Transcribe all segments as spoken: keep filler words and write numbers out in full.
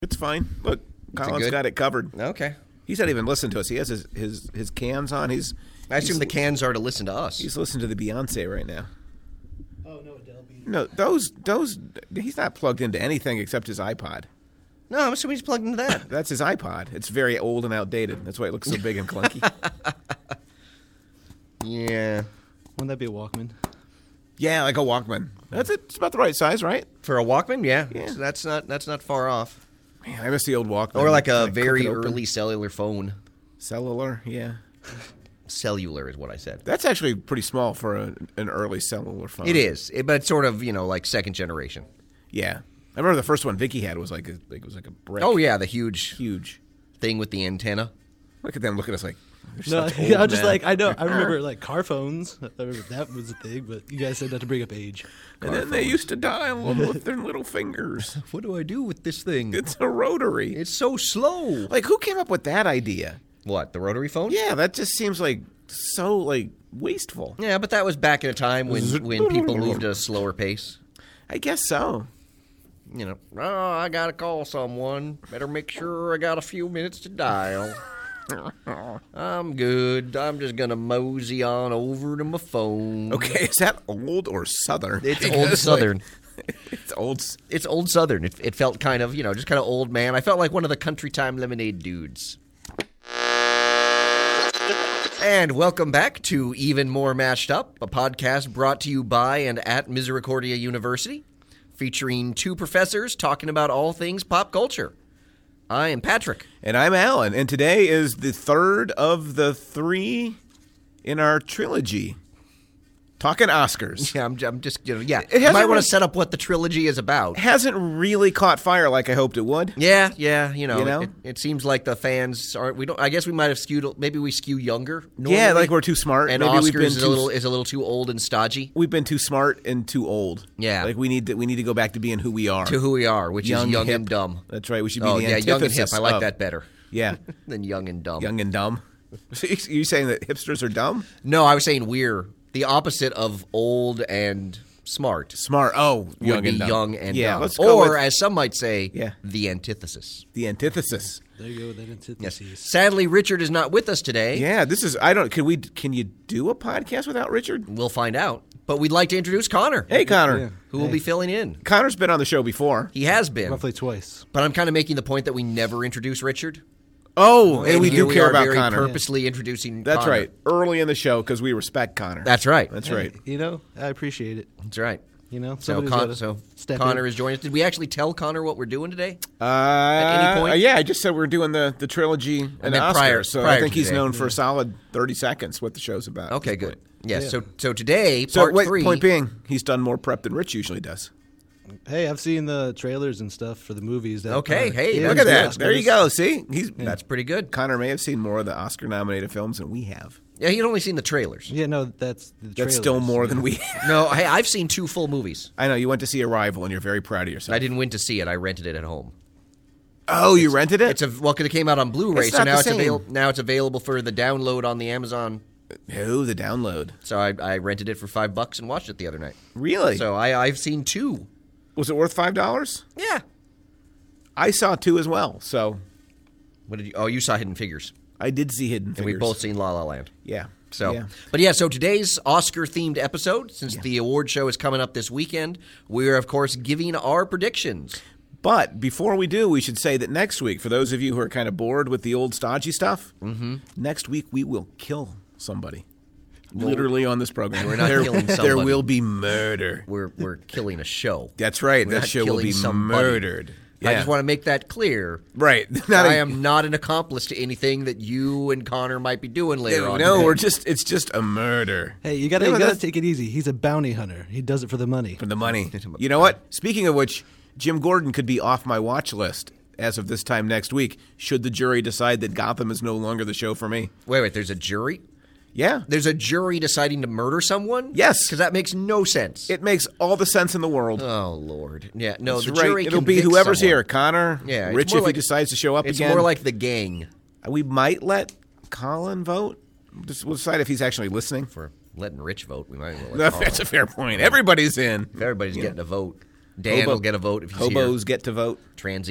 It's fine. Look, Colin's good- got it covered. Okay. He's not even listening to us. He has his his, his cans on. He's. I assume he's, the cans are to listen to us. He's listening to the Beyonce right now. Oh, no, Adele beat No, those those. He's not plugged into anything except his iPod. No, I'm assuming he's plugged into that. That's his iPod. It's very old and outdated. That's why it looks so big and clunky. Yeah. Wouldn't that be a Walkman? Yeah, like a Walkman. That's it. It's about the right size, right? For a Walkman, yeah. Yeah. So that's not that's not far off. Man, I miss the old Walkman. Or like a Can I very click it open? early cellular phone. Cellular, yeah. Cellular is what I said. That's actually pretty small for a, an early cellular phone. It is, it, but it's sort of, you know, like second generation. Yeah. I remember the first one Vicky had was like a, like it was like a brick. Oh yeah, the huge Huge. thing with the antenna. Look at them. Look at us like. they're No, such I old was just men. like, I know, I remember like car phones. I remember that was a thing, but you guys said not to bring up age. And then they used to dial them with their little fingers. What do I do with this thing? It's a rotary. It's so slow. Like, who came up with that idea? What, the rotary phone? Yeah, that just seems like so like wasteful. Yeah, but that was back in a time when, when people moved at a slower pace. I guess so. You know, oh, I gotta call someone. Better make sure I got a few minutes to dial. I'm good. I'm just gonna mosey on over to my phone. Okay, is that old or Southern? It's Because, old like, Southern. it's old. s- It's old Southern. It, it felt kind of, you know, just kind of old man. I felt like one of the Country Time Lemonade dudes. And welcome back to Even More Mashed Up, a podcast brought to you by and at Misericordia University, featuring two professors talking about all things pop culture. I am Patrick. And I'm Alan, and today is the third of the three in our trilogy. Talking Oscars. Yeah, I'm, I'm just, you know, yeah. It You hasn't might want really- to set up what the trilogy is about. Hasn't really caught fire like I hoped it would. Yeah, yeah, you know, You know? It, it seems like the fans aren't. We don't. I guess we might have skewed. Maybe we skew younger. Normally, Yeah, like we're too smart. and Maybe Oscars we've been is too a little is a little too old and stodgy We've been too smart and too old. Yeah. like we need to we need to go back to being who we are. to who we are, which Young, is young hip. and dumb. That's right. We should be Oh the yeah, young and hip. antithesis I like of- that better Yeah, than young and dumb. young and dumb. So you you saying that hipsters are dumb? No, I was saying we're the opposite of old and smart. Smart. Oh, young would be and dumb. young and yeah, dumb. let's go or with as some might say, Yeah. the antithesis. the antithesis. There you go with that Yes. antithesis. Sadly, Richard is not with us today. Yeah, this is. I don't. Can we? Can you do a podcast without Richard? We'll find out. But we'd like to introduce Connor, Hey, Connor. Yeah. who will Hey. be filling in. Connor's been on the show before. He has been. Roughly twice. But I'm kind of making the point that we never introduce Richard. Oh, and, we here do care are about very Connor. purposely introducing That's Connor. right. Early in the show because we respect Connor. That's right. That's Hey, right. You know, I appreciate it. That's right. You know, So, somebody's Con- gotta so step Connor in. is joining us. Did we actually tell Connor what we're doing today? Uh, any point? uh, yeah, I just said we're doing the, the trilogy and, then Oscars, prior- so prior I think to he's today. known for a solid thirty seconds what the show's about. Okay, at this good. point. Yes. Yeah. So so today, So part wait, three. point being, he's done more prep than Rich usually does. Hey, I've seen the trailers and stuff for the movies. That Okay, are- hey, Yeah, Look at the that. There you Oscars. go. See, he's That's pretty good. Connor may have seen more of the Oscar-nominated films than we have. Yeah, he'd only seen the trailers. Yeah, no, that's the That's trailers. still more than we have. No, hey, I've seen two full movies. I know you went to see Arrival, and you're very proud of yourself. I didn't win to see it. I rented it at home. Oh, you rented it? It's a well, 'cause it came out on Blu-ray, It's so not now the it's same. available. Now it's available for the download on the Amazon. Oh, the download. So I, I rented it for five bucks and watched it the other night. Really? So I, I've seen two. Was it worth five dollars? Yeah. I saw two as well. So What did you? Oh, you saw Hidden Figures, I did see Hidden and Figures. we've both seen La La Land. Yeah. So, yeah. but yeah, so today's Oscar-themed episode, since the award show is coming up this weekend, we're, of course, giving our predictions. But before we do, we should say that next week, for those of you who are kind of bored with the old stodgy stuff, mm-hmm. next week we will kill somebody. Literally on this program. We're not there, killing There somebody. will be murder. We're we're killing a show. That's right. We're that not show will killing be somebody. murdered. I Yeah. just want to make that clear. Right. Not I a- am not an accomplice to anything that you and Connor might be doing later No, on. no today. we're just, it's just a murder. Hey, you gotta, Yeah, you but gotta that's- take it easy. He's a bounty hunter. He does it for the money. For the money. You know what? Speaking of which, Jim Gordon could be off my watch list as of this time next week, should the jury decide that Gotham is no longer the show for me. Wait, wait. There's a jury. Yeah. There's a jury deciding to murder someone. Yes. because that makes no sense. It makes all the sense in the world. oh Lord. Yeah. No. That's the right. jury. It'll be convicts whoever's someone. here. Connor, Yeah, it's Rich more if like- he decides to show up It's again. more like the gang We might let Colin vote. Just, we'll decide if he's actually listening. for letting Rich vote. We might as well. Let No, Colin. that's a fair point. Everybody's in. If everybody's Yeah. getting a vote. Dan Hobo- will get a vote if he's Hobos here. get to vote. Transients.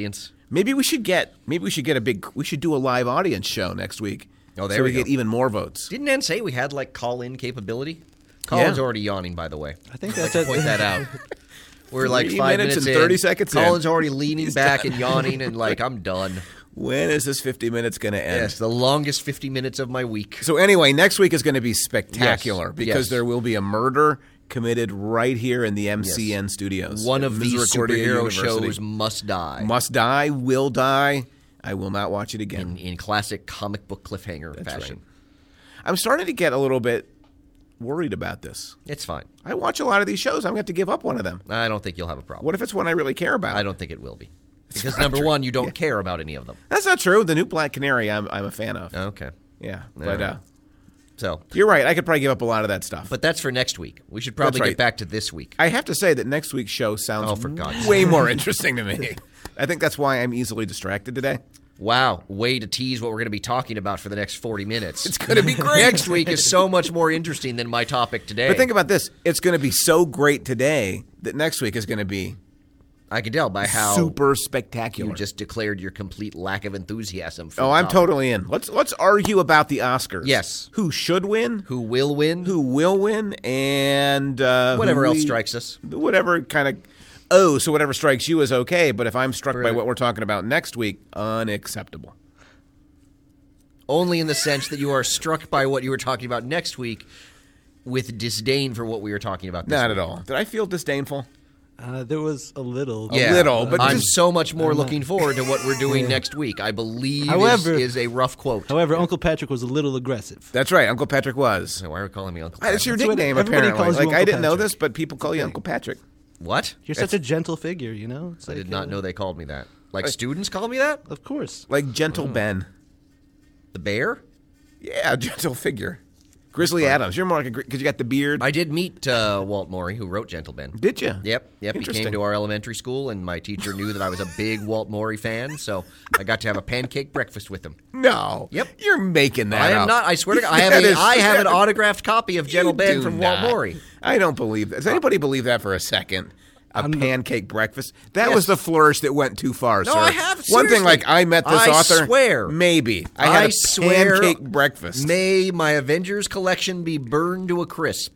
Maybe we should get maybe we should get a big we should do a live audience show next week. Oh, there so we we go. get even more votes. Didn't Ann say we had like call-in capability? Colin's Yeah. already yawning, by the way. I think I'd that's like to it. point that out. We're like Three five minutes minutes, and in. thirty seconds in. Colin's already leaning back and yawning and like, I'm done. When is this fifty minutes going to end? Yes, the longest fifty minutes of my week. So anyway, next week is going to be spectacular Yes, because yes. there will be a murder committed right here in the M C N Yes. studios. One at of these Misericordia superhero University. shows must die. Must die, will die. I will not watch it again. in, in classic comic book cliffhanger That's fashion. right. I'm starting to get a little bit worried about this. It's fine. I watch a lot of these shows. I'm going to have to give up one of them. I don't think you'll have a problem. What if it's one I really care about? I don't think it will be. Because not number true. one, you don't care about any of them. That's not true. The new Black Canary, I'm I'm a fan of. Okay. Yeah, All but right. uh, So, you're right. I could probably give up a lot of that stuff. but that's for next week. We should probably That's right. get back to this week. I have to say that next week's show sounds Oh, for God's way more interesting to me. I think that's why I'm easily distracted today. Wow, way to tease what we're going to be talking about for the next forty minutes. It's going to be great. Next week is so much more interesting than my topic today. But think about this. It's going to be so great today that next week is going to be I can tell by how super spectacular. you just declared your complete lack of enthusiasm for oh, the I'm topic. totally in. Let's let's argue about the Oscars. Yes. Who should win? Who will win? Who will win? And uh, Whatever who else we- strikes us. Whatever kind of. Oh, so whatever strikes you is okay. But if I'm struck For- by what we're talking about next week, unacceptable. Only in the sense that you are struck by what you were talking about next week with disdain for what we were talking about this Not week. at all. Did I feel disdainful? Uh, there was a little. Yeah, little, but I'm just- so much more looking forward to what we're doing next week. I believe However- is, is a rough quote. However, Uncle Patrick was a little aggressive. That's right. Uncle Patrick was. Why are we calling me Uncle That's your That's what nickname, everybody apparently. calls you Like I Uncle didn't know Patrick. this, but people call you Uncle Patrick. What? You're such a gentle figure, you know? It's I like, did not uh, know they called me that. Like students call me that? Of course. Like Gentle Mm. Ben. The bear? Yeah, gentle figure. Grizzly Adams. You're more like a because you got the beard. I did meet uh, Walt Morey, who wrote Gentle Ben. Did you? Yep, yep. He Interesting. came to our elementary school, and my teacher knew that I was a big Walt Morey fan, so I got to have a pancake breakfast with him. No. Yep. You're making that I am up. not. I swear to God, I have That a, is- I have an autographed copy of Gentle You Ben do from not. Walt Morey. I don't believe that. Does anybody believe that for a second? A I'm- pancake breakfast? That Yes. was the flourish that went too far, No, sir. I have, One thing, seriously. like, I met this I author. swear. Maybe. I had I a swear. pancake breakfast. May my Avengers collection be burned to a crisp.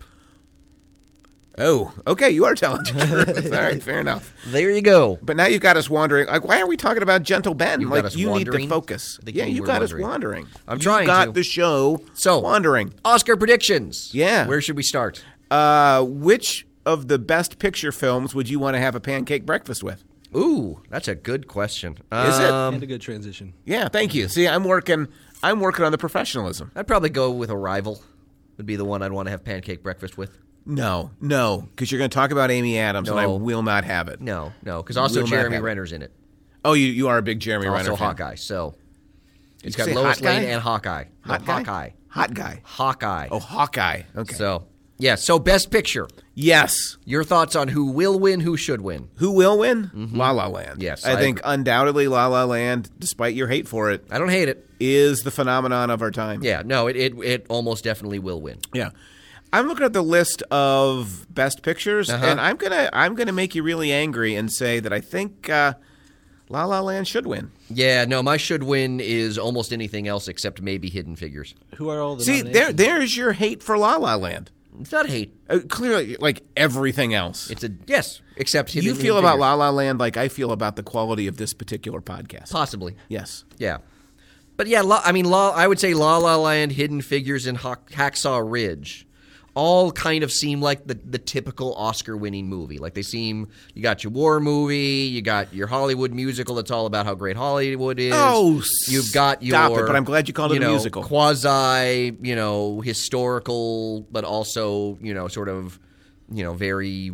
Oh, okay. You are telling the truth. All right, fair enough. There you go. But now you've got us wandering. Like, why are we talking about Gentle Ben? You've got like, us you need to wandering? focus. I think Yeah, you you were got us wandering. wandering. I'm you trying got to. the show So wandering. Oscar predictions. Yeah. Where should we start? Uh, which of the best picture films would you want to have a pancake breakfast with? Ooh, that's a good question. Is it? Um, And a good transition. Yeah, thank you. See, I'm working. I'm working on the professionalism. I'd probably go with Arrival. Would be the one I'd want to have pancake breakfast with. No, no, because you're going to talk about Amy Adams, and I No. will not have it. No, no, because also Will not Jeremy have it. Renner's in it. Oh, you you are a big Jeremy Also Renner fan. Hawkeye. So it's you got say Lois hot guy? Lane and Hawkeye. No, Hot guy? Hawkeye. Hot guy. Hawkeye. Oh, Hawkeye. Okay. So yeah. So best picture. yes. Your thoughts on who will win, who should win? Who will win? La La Land. Yes, I, I think agree. undoubtedly La La Land, despite your hate for it, I don't hate it. is the phenomenon of our time. Yeah. No, it it, it almost definitely will win. Yeah. I'm looking at the list of best pictures, Uh-huh. and I'm gonna I'm gonna make you really angry and say that I think uh, La La Land should win. Yeah. No, my should win is almost anything else except maybe Hidden Figures. Who are all the See, there nominations? there's your hate for La La Land. It's not hate. Uh, clearly, like everything else. It's a yes, except Hidden You feel Hidden about Figures. La La Land like I feel about the quality of this particular podcast. Possibly. Yes. Yeah. But yeah, La, I mean, La, I would say La La Land, Hidden Figures, and Hack, Hacksaw Ridge all kind of seem like the, the typical Oscar-winning movie. Like they seem, you got your war movie, you got your Hollywood musical that's all about how great Hollywood is. Oh, you've got your, stop it, but I'm glad you called it a know, musical. quasi, you know, historical, but also, you know, sort of, you know, very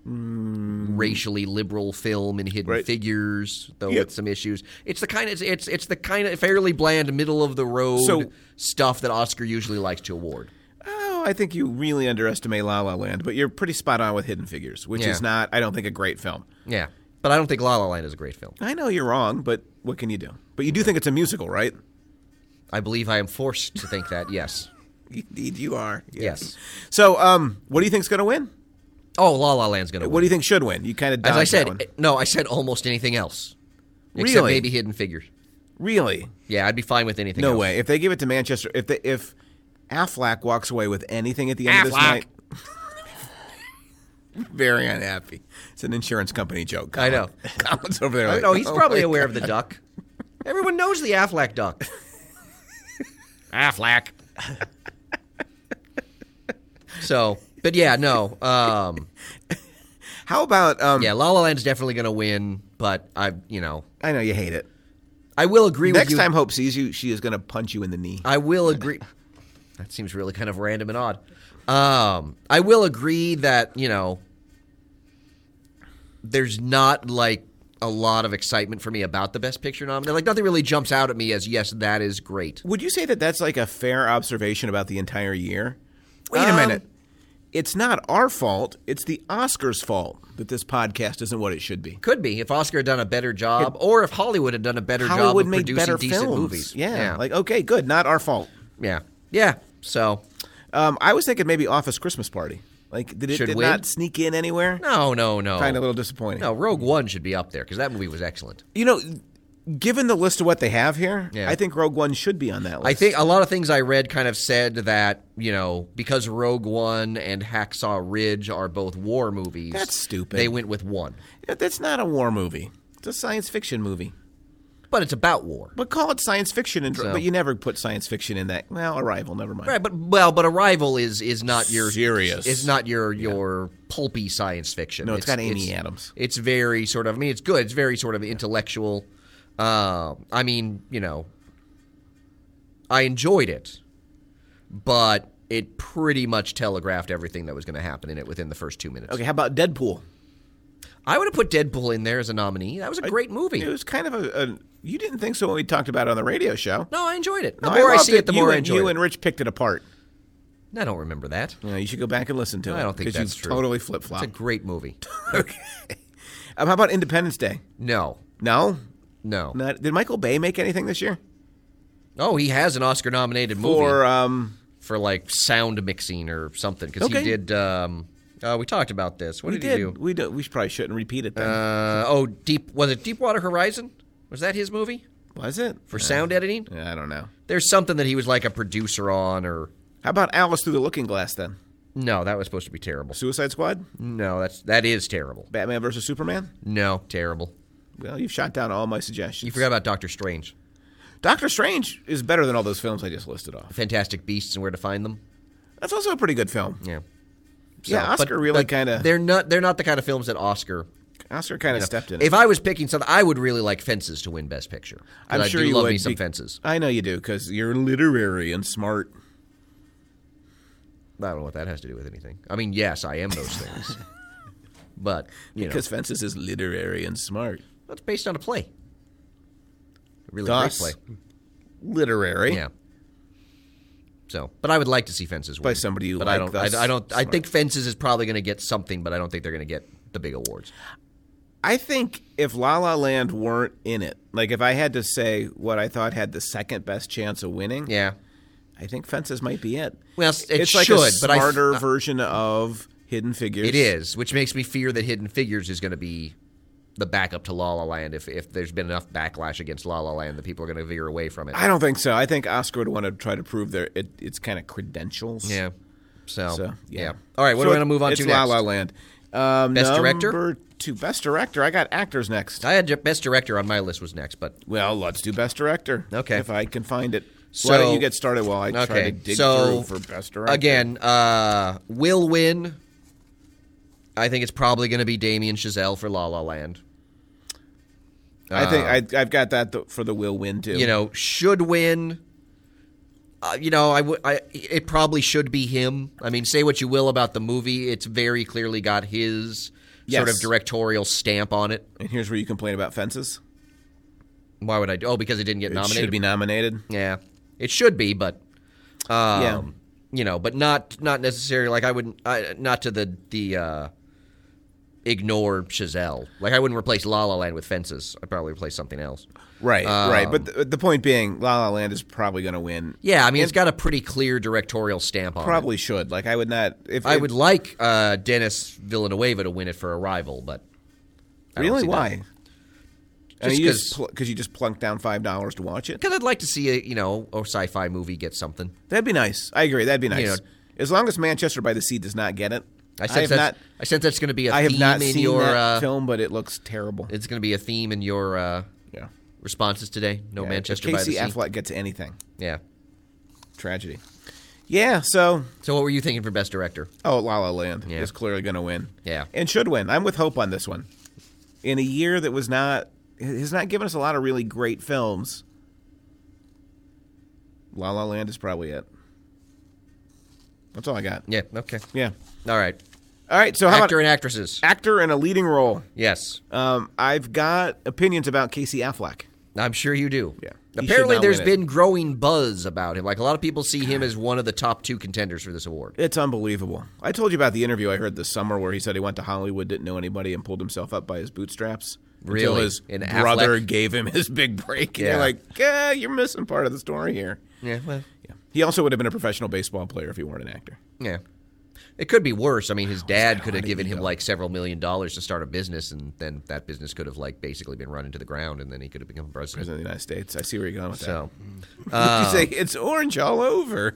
racially liberal film in Hidden Right. Figures, though Yep. with some issues. It's the kind of it's it's the kind of fairly bland, middle of the road So- stuff that Oscar usually likes to award. Oh, I think you really underestimate La La Land, but you're pretty spot on with Hidden Figures, which Yeah. is not, I don't think, a great film. Yeah, but I don't think La La Land is a great film. I know you're wrong, but what can you do? But you do think it's a musical, right? I believe I am forced to think that. Yes. Indeed, you are. Yes. So, um, what do you think's going to win? Oh, La La Land's gonna What win. do you think should win? You kind of As I dodged that said, one. no, I said almost anything else. Except Really? maybe Hidden Figures. Really? Yeah, I'd be fine with anything No else. way. If they give it to Manchester, if they, if Affleck walks away with anything at the end of this Affleck. night, very unhappy. It's an insurance company joke. I Colin. know. Colin's over there. I Like, know, he's oh probably my aware God. of the duck. Everyone knows the Affleck duck. Affleck. So, but yeah, no. Um, How about? Um, yeah, La La Land's definitely going to win, but I, you know, I know you hate it. I will agree Next with you. time Hope sees you, she is going to punch you in the knee. I will agree. That seems really kind of random and odd. Um, I will agree that, you know, there's not like a lot of excitement for me about the Best Picture nominee. Like nothing really jumps out at me as, yes, that is great. Would you say that that's like a fair observation about the entire year? Wait a Um, minute. It's not our fault. It's the Oscars' fault that this podcast isn't what it should be. Could be if Oscar had done a better job, or if Hollywood had done a better job Hollywood of made producing better decent films. movies. Yeah. yeah, Like, okay, good. Not our fault. yeah, yeah. So Um, I was thinking maybe Office Christmas Party. Like, did it Should did win? not sneak in anywhere? no, no, no. Kind of a little disappointing. No, Rogue One should be up there because that movie was excellent. You know, given the list of what they have here, Yeah. I think Rogue One should be on that list. I think a lot of things I read kind of said that, you know, because Rogue One and Hacksaw Ridge are both war movies. That's stupid. They went with one. That's not a war movie. It's a science fiction movie. But it's about war. But call it science fiction, and So- but you never put science fiction in that. Well, Arrival, never mind. Right, but well, but Arrival is is not your Serious. It's not your your pulpy science fiction. No, it's got Amy Adams. It's very sort of. I mean, it's good. It's very sort of intellectual. Uh, I mean, you know, I enjoyed it, but it pretty much telegraphed everything that was going to happen in it within the first two minutes. Okay, how about Deadpool? I would have put Deadpool in there as a nominee. That was a great movie. It was kind of a, a. You didn't think so when we talked about it on the radio show. No, I enjoyed it. The No, more I, loved see it, the you more I and, enjoy You it. and Rich picked it apart. I don't remember that. Yeah, you should go back and listen to it. I don't think because that's you true. Totally flip flop. It's a great movie. Okay. Um, how about Independence Day? No, No, no. not. Did Michael Bay make anything this year Oh, he has an Oscar-nominated movie for? Um, for like sound mixing or something because Okay. he did. Um, uh, we talked about this. What we did, did. he do? We do. We probably shouldn't repeat it then. Uh, oh, deep was it Deepwater Horizon? Was that his movie Was it for sound editing? I don't know. There's something that he was like a producer on, or How about Alice Through the Looking Glass then? no, that was supposed to be terrible. Suicide Squad? No, that's that is terrible. Batman versus Superman? No, terrible. Well, you've shot down all my suggestions. You forgot about Doctor Strange, Doctor Strange is better than all those films I just listed off. Fantastic Beasts and Where to Find Them. That's also a pretty good film. Yeah. Yeah, but- Oscar really but kinda- They're not. They're not the kind of films that Oscar. Oscar kind of stepped in. If I was picking something, I would really like Fences to win Best Picture. 'Cause I'm I sure do you love would me some be- Fences. I know you do because you're literary and smart. I don't know what that has to do with anything. I mean, yes, I am those things, but you Because know, Fences is literary and smart. that's based on a play. A really Thus, great play. literary. Yeah. So, but I would like to see Fences win. By somebody you but like, I don't. thus I, I don't. I smart. think Fences is probably going to get something, but I don't think they're going to get the big awards. I think if La La Land weren't in it, like if I had to say what I thought had the second best chance of winning, Yeah. I think Fences might be it. Well, it it's should, like a but I- smarter version of Hidden Figures. It is, which makes me fear that Hidden Figures is going to be the backup to La La Land if if there's been enough backlash against La La Land that people are going to veer away from it. I don't think so. I think Oscar would want to try to prove their it, its kind of credentials. Yeah. So, So yeah. yeah. All right, what So do we want to move on it's to La next? La Land. Um, Best director? Number two, best director. I got actors next. I had ju- Best Director on my list was next, but Well, let's do best director. Okay. If I can find it. So- Why don't you get started while I try okay. to dig so through for best director? again, uh, will win. I think it's probably going to be Damien Chazelle for La La Land. I think Uh, I, I've got that th- for the will win too. You know, should win. Uh, you know, I would. I it probably should be him. I mean, say what you will about the movie, it's very clearly got his sort Yes. of directorial stamp on it. And here's where you complain about Fences. Why would I? Oh, because it didn't get It nominated. should be nominated. Yeah, it should be, but um, Yeah. you know, but not not necessarily. Like I wouldn't, I, not to the the uh, ignore Chazelle. Like I wouldn't replace La La Land with Fences. I'd probably replace something else. Right, right. Um, But the, the point being, La La Land is probably going to win. Yeah, I mean, it's got a pretty clear directorial stamp on it. Probably should. Like I would not. If I if- would like uh, Dennis Villanueva to win it for Arrival, but I don't really see that. why? And Just you 'cause- just because pl- you just plunk down five dollars to watch it. Because I'd like to see a you know a sci-fi movie get something. That'd be nice. I agree. That'd be nice. You know- as long as Manchester by the Sea does not get it. I I sense have that's, not. I sense that's going to be a I have theme not in seen your. that Uh, film, but it looks terrible. it's going to be a theme in your uh, Yeah. responses today. No Yeah, Manchester if by the Casey Sea. Affleck gets anything. Yeah. Tragedy. Yeah. So, So what were you thinking for best director? oh, La La Land Yeah. is clearly going to win. Yeah. And should win. I'm with Hope on this one. In a year that was not has not given us a lot of really great films, La La Land is probably it. That's all I got. Yeah. Okay. Yeah. All right. All right. So how Actor about and actresses. actor in a leading role? Yes. Um, I've got opinions about Casey Affleck. I'm sure you do. Yeah. He Apparently, should not there's win it. been growing buzz about him. Like a lot of people see him as one of the top two contenders for this award. It's unbelievable. I told you about the interview I heard this summer where he said he went to Hollywood, didn't know anybody, and pulled himself up by his bootstraps. Until Really? his And brother Affleck? gave him his big break. And Yeah. you're like, yeah, you're missing part of the story here. Yeah. Well. Yeah. He also would have been a professional baseball player if he weren't an actor. Yeah. It could be worse. I mean, his dad got a could have lot of given him ego. like several million dollars to start a business, and then that business could have like basically been run into the ground, and then he could have become president. President of the United States. I see where you're going with So, that. You say it's orange all over.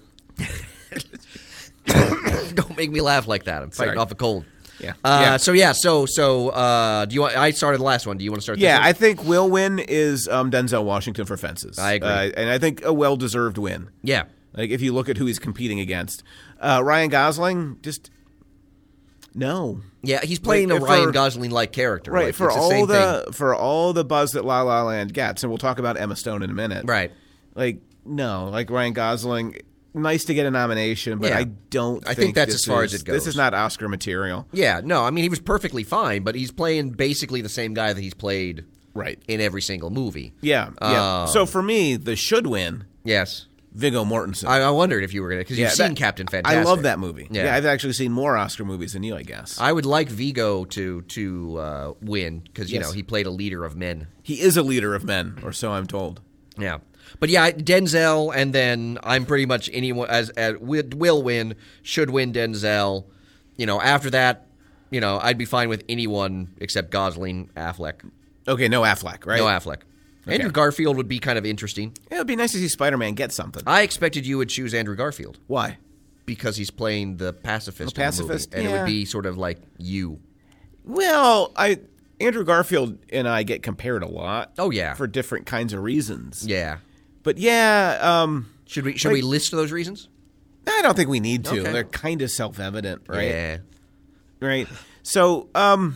don't make me laugh like that. I'm fighting Sorry. off a cold. Yeah. Uh, yeah. So yeah. So so uh, do you want? I started the last one. Do you want to start? Yeah, this I one? think will win is um, Denzel Washington for Fences. I agree. Uh, and I think a well-deserved win. yeah. Like if you look at who he's competing against, uh, Ryan Gosling just no. Yeah, he's playing Like, a for- Ryan Gosling-like character. Right, Like, for it's the all same the thing. for all the buzz that La La Land gets, and we'll talk about Emma Stone in a minute. Right. Like no, like Ryan Gosling, nice to get a nomination, but Yeah. I don't. I think, think that's this as far is, as it This goes. is not Oscar material. Yeah. No, I mean he was perfectly fine, but he's playing basically the same guy that he's played Right. in every single movie. Yeah. Yeah. Um, so for me, the should win Yes. Viggo Mortensen. I, I wondered if you were gonna because Yeah, you've seen that- Captain Fantastic. I love that movie. Yeah. Yeah. I've actually seen more Oscar movies than you, I guess. I would like Vigo to to uh, win because you Yes. know he played a leader of men. He is a leader of men, or so I'm told. Yeah, but yeah, Denzel, and then I'm pretty much anyone as, as will will win, should win Denzel. You know, after that, you know, I'd be fine with anyone except Gosling, Affleck. Okay, no Affleck, right? No Affleck. Andrew Garfield would be kind of interesting. Yeah, it'd be nice to see Spider-Man get something. I expected you would choose Andrew Garfield Why? because he's playing the pacifist. The pacifist? in the movie, and it Yeah. would be sort of like you. Well, I Andrew Garfield and I get compared a lot. Oh, yeah. for different kinds of reasons. Yeah. But yeah, um, Should we should Like- we list those reasons? I don't think we need to. Okay. They're kind of self-evident, right? Yeah. Right. So, um,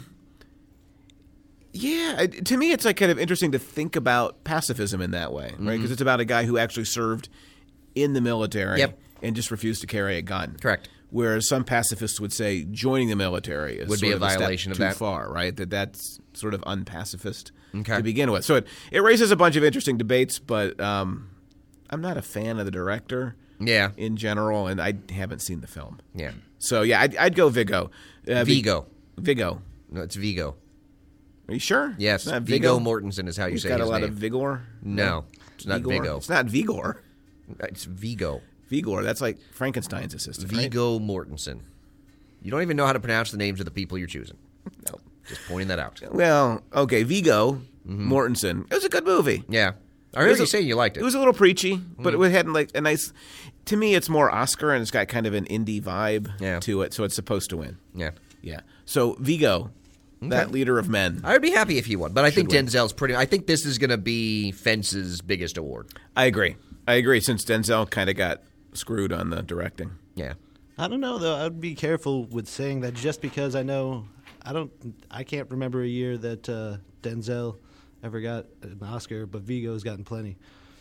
yeah, it- to me, it's like kind of interesting to think about pacifism in that way, right? Because it's about a guy who actually served in the military Mm-hmm. Yep. and just refused to carry a gun. Correct. Whereas some pacifists would say joining the military is Would be sort a of step violation of too that. far, right? That that's sort of unpacifist Okay. to begin with. So it, it raises a bunch of interesting debates, but um, I'm not a fan of the director Yeah. in general, and I haven't seen the film. Yeah. So yeah, I'd, I'd go Viggo. Uh, Vi- Vigo. Vigo. No, it's Vigo. Are you sure? Yes, It's not Vigo Mortensen is how you He's say got his a lot name. of vigor. No, it's not Vigor. Vigo. It's not Vigor. It's Vigo. Vigor. That's like Frankenstein's assistant. right? Vigo Mortensen. You don't even know how to pronounce the names of the people you're choosing. No. Just pointing that out. Well, okay, Vigo Mm-hmm. Mortensen. It was a good movie. Yeah. I It heard was you a- say you liked it. It was a little preachy, but it had like a nice. To me, it's more Oscar, and it's got kind of an indie vibe Yeah. to it, so it's supposed to win. yeah. Yeah. So Vigo, that leader of men. I would be happy if he won, but I think win. Denzel's pretty. I think this is going to be Fence's biggest award. I agree. I agree. Since Denzel kind of got screwed on the directing. Yeah. I don't know though. I'd be careful with saying that just because I know I don't. I can't remember a year that uh, Denzel ever got an Oscar, but Vigo's gotten plenty.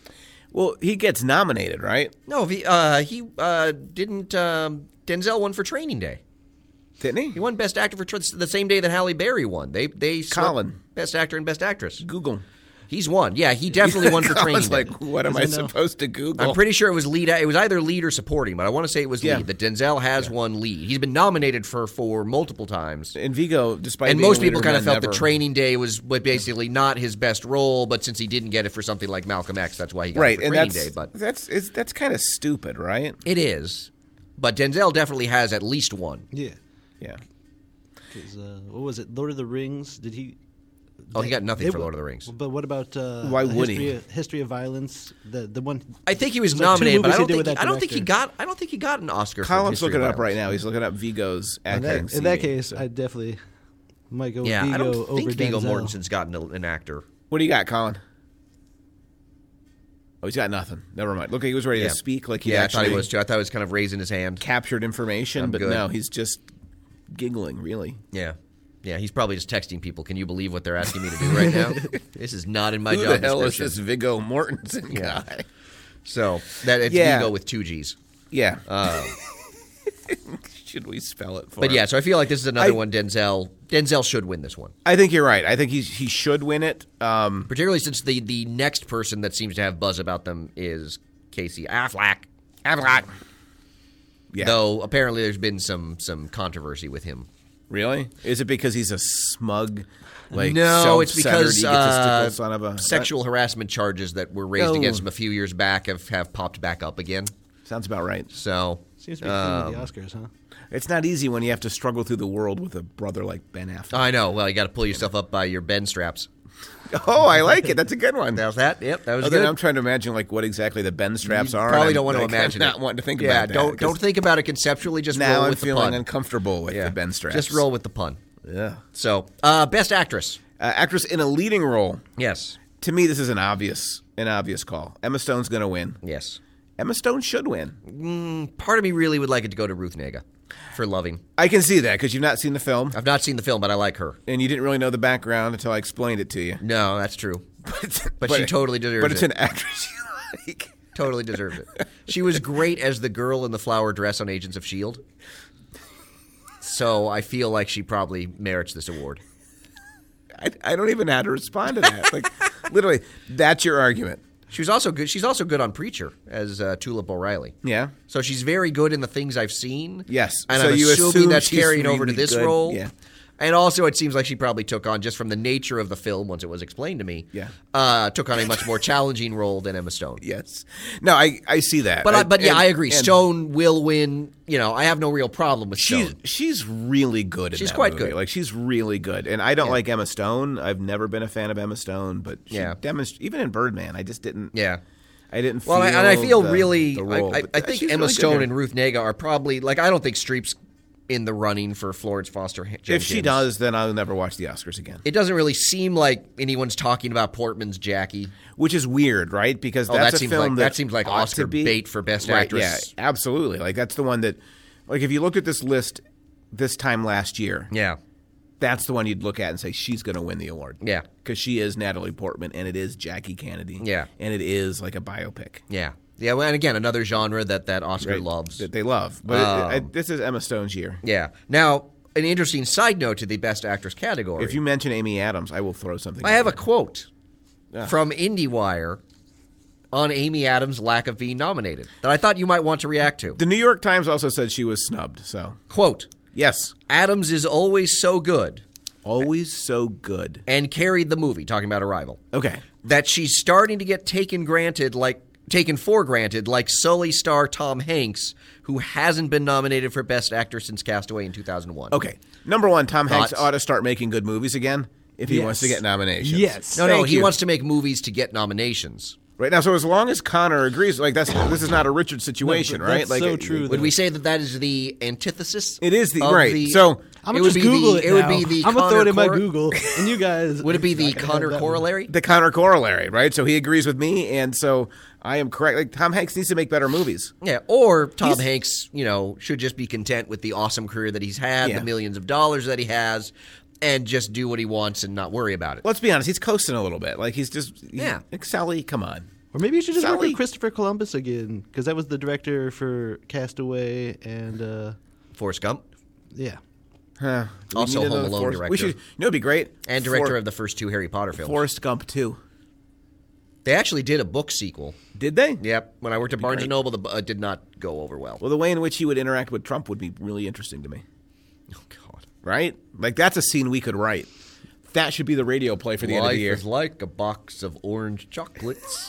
Well, he gets nominated, right? No, he uh, he uh, didn't. Um, Denzel won for Training Day. Didn't he? He won Best Actor for tr- the same day that Halle Berry won. They they swept Colin. Best Actor and Best Actress. Google. He's won. Yeah, he definitely won for I Training was Day. like, what am I Does he know? supposed to Google? I'm pretty sure it was lead. It was either lead or supporting, but I want to say it was Yeah. lead. That Denzel has won lead. He's been nominated for for multiple times. And Vigo, despite And being most a leader people kind of men, felt never- that Training Day was was basically not his best role, but since he didn't get it for something like Malcolm X, that's why he got right, it for and Training that's Day. But that's it's, that's kind of stupid, right? it is. But Denzel definitely has at least one. Yeah. Yeah. 'Cause, uh, what was it? Lord of the Rings? Did he? Oh, he got nothing They for w- Lord of the Rings. But what about uh, Why would history, he? Of, history of Violence? The the one. I think he was It's like two nominated, but I movies he don't did think with he, that I don't think he director. got I don't think he got an Oscar. for Colin's History looking of it up right Violence. now. He's looking up Vigo's In acting. that, in that C V. case, I definitely might go Yeah, with I Viggo don't over think Viggo Denzel. Mortensen's gotten a, an actor. What do you got, Colin? Oh, he's got nothing. Never mind. Look, he was ready Yeah. to speak like he Yeah, I actually thought he was too. I thought he was kind of raising his hand. captured information, I'm but good. no, he's just giggling, really. Yeah. Yeah, he's probably just texting people. Can you believe what they're asking me to do right now? This is not in my Who job the hell is description. this Viggo Mortensen Yeah. guy? So that it's Yeah. Viggo with two G's. Yeah. Uh, Should we spell it for but him? yeah, so I feel like this is another I- one. Denzel Denzel should win this one, I think you're right. I think he's, he should win it. Um, particularly since the the next person that seems to have buzz about them is Casey Affleck. Affleck. Yeah. Though apparently there's been some some controversy with him. Really? Is it because he's a smug, like no, it's self-centered, because egotistical uh, son of a sexual harassment charges that were raised Oh. against him a few years back have, have popped back up again. Sounds about right. So Seems to be um, um, the Oscars, huh? It's not easy when you have to struggle through the world with a brother like Ben Affleck. I know. Well, you got to pull yourself up by your Ben straps. Oh, I like it. That's a good one. That was that. Yep, that was Other good. than I'm trying to imagine like what exactly the Ben straps You are. Probably and don't want to I'm, like, imagine not it. wanting to think yeah, about that. don't 'cause don't think about it conceptually. Just now roll I'm with the feeling pun. uncomfortable with yeah. the Ben straps. Just roll with the pun. Yeah. So, uh, best actress. Uh, actress in a leading role. Yes. To me, this is an obvious, an obvious call. Emma Stone's going to win. Yes. Emma Stone should win. Part of me really would like it to go to Ruth Negga for Loving. I can see that because you've not seen the film I've not seen the film, but I like her. and you didn't really know the background until I explained it to you. No, that's true. But, But she totally deserves But it's it. an actress you like. Totally deserves it. She was great as the girl in the flower dress on Agents of S H I E L D. So I feel like she probably merits this award. I, I don't even know how to respond to that. Like, literally, that's your argument. She was also good. She's also good on Preacher as uh, Tulip O'Reilly. Yeah. So she's very good in the things I've seen. Yes. And So I'm you assuming assume that's she's carrying over to really this good. role. Yeah. And also, it seems like she probably took on, just from the nature of the film, once it was explained to me, Yeah. uh, took on a much more challenging role than Emma Stone. Yes. No, I, I see that. But I, but yeah, And- I agree. and Stone will win. You know, I have no real problem with She's Stone. she's really good in She's that quite movie. good. Like she's really good. And I don't Yeah. like Emma Stone. I've never been a fan of Emma Stone, but she Yeah. demonst- even in Birdman, I just didn't Yeah. I didn't feel Well, I, and I feel the- really. the I, role, I, but I think she's Emma really good Stone here. and Ruth Negga are probably like. I don't think Streep's in the running for Florence Foster Jenkins. If she does, then I'll never watch the Oscars again. It doesn't really seem like anyone's talking about Portman's Jackie. Which is weird, right? Because Oh, that's that a seems film like- that, that seems like ought Oscar to be, bait for Best right, Actress. Yeah, absolutely. Like that's the one that, like, if you looked at this list this time last year, Yeah. that's the one you'd look at and say she's going to win the award. Yeah. because she is Natalie Portman and it is Jackie Kennedy. Yeah. and it is like a biopic. Yeah. Yeah. Well, and again, another genre that that Oscar Right? loves. That they love. But it- Um, it- this is Emma Stone's year. Yeah. Now, an interesting side note to the Best Actress category. If you mention Amy Adams, I will throw something. I have a at you. quote Yeah. from IndieWire on Amy Adams' lack of being nominated that I thought you might want to react to. The New York Times also said she was snubbed. So Quote, yes, Adams is always so good always so good. and carried the movie, talking about Arrival, Okay. that she's starting to get taken granted like taken for granted like Sully star Tom Hanks, who hasn't been nominated for Best Actor since Castaway in two thousand one. Okay. Number one, Tom Hanks Thoughts? ought to start making good movies again if he Yes. wants to get nominations. Yes. No, no, Thank he you. wants to make movies to get nominations. Right now, so as long as Connor agrees, like that's this is not a Richard situation, but right? that's Like so it- true, Would we say that that is the antithesis? It is the of right. the- so I'm It gonna would just be Google the- it. it would now. be the I'm gonna throw it in my Connor Cor- Google, and you guys. Would it be the I can have Connor that one. corollary? the Connor corollary, right? So he agrees with me, and so I am correct. Like Tom Hanks needs to make better movies. Yeah, or Tom He's- Hanks, you know, should just be content with the awesome career that he's had, Yeah. the millions of dollars that he has, and just do what he wants and not worry about it. Let's be honest, he's coasting a little bit. Like he's just he- Yeah. Like Sally, come on. Or maybe you should just work Sally- with Christopher Columbus again, because that was the director for Castaway and uh, Forrest Gump, yeah. Huh. Do we Also need Home another Alone Forrest- director. We should. You know, it'd be great. and director For- of the first two Harry Potter films. Forrest Gump two. They actually did a book sequel. Did they? Yep. When I worked at Barnes great. and Noble, the bu- uh, did not go over well. Well, the way in which he would interact with Trump would be really interesting to me. Oh God. Right? Like that's a scene we could write. That should be the radio play for the end of Life the year. is like a box of orange chocolates.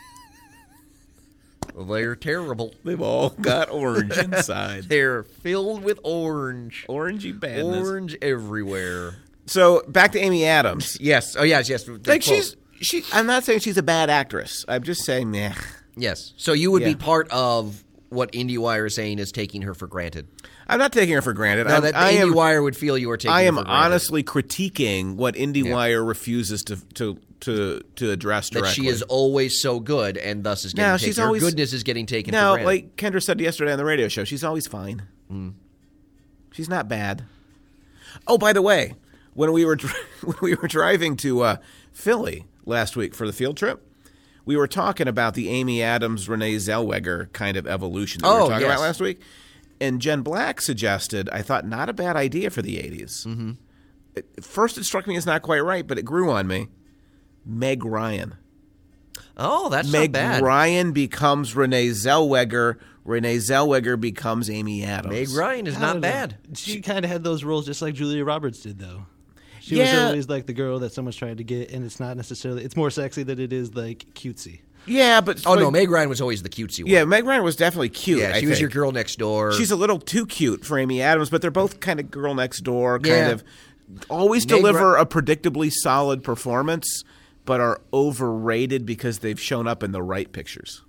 They're terrible. They've all got orange inside. They're filled with orange. Orangey badness. Orange everywhere. So back to Amy Adams. Yes. Oh, yes, yes. Like Quote. she's she. I'm not saying she's a bad actress. I'm just saying, meh. Yes. So you would Yeah. be part of what IndieWire is saying is taking her for granted. I'm not taking her for granted. Now I'm, that I am. IndieWire would feel you were taking I am her for granted. honestly critiquing what IndieWire refuses to to to to address that directly. she is always so good and thus is getting No, taken. she's her always- goodness is getting taken Now, for granted. like Kendra said yesterday on the radio show, she's always fine. Mm. She's not bad. Oh, by the way, when we were dri- when we were driving to uh, Philly last week for the field trip, we were talking about the Amy Adams, Renee Zellweger kind of evolution that we Oh, were talking yes. about last week. And Jen Black suggested, I thought, not a bad idea for the eighties. Mm-hmm. It, first, it struck me as not quite right, but it grew on me. Meg Ryan. oh, that's Meg not bad. Ryan becomes Renee Zellweger. Renee Zellweger becomes Amy Adams. Meg Ryan is I not don't know. bad. She kind of had those roles just like Julia Roberts did, though. She Yeah. was always like the girl that someone's trying to get, and it's not necessarily. It's more sexy than it is like cutesy. Yeah, but Oh, no, like- Meg Ryan was always the cutesy one. Yeah, Meg Ryan was definitely cute. Yeah, I she was think. your girl next door. She's a little too cute for Amy Adams, but they're both kind of girl next door, kind Yeah. of always Meg deliver Ry- a predictably solid performance, but are overrated because they've shown up in the right pictures.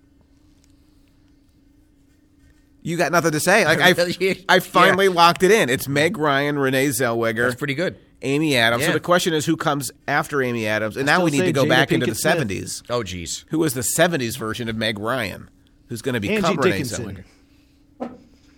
You got nothing to say. Like I, Really? I finally Yeah. locked it in. It's Meg Ryan, Renee Zellweger, That's pretty good. Amy Adams. So Yeah. the question is, who comes after Amy Adams? And I now we still need to say go Jada back into Pinkett the Smith. seventies. Oh, geez. Who was the seventies version of Meg Ryan? Who's going to become Angie Renee Dickinson. Zellweger?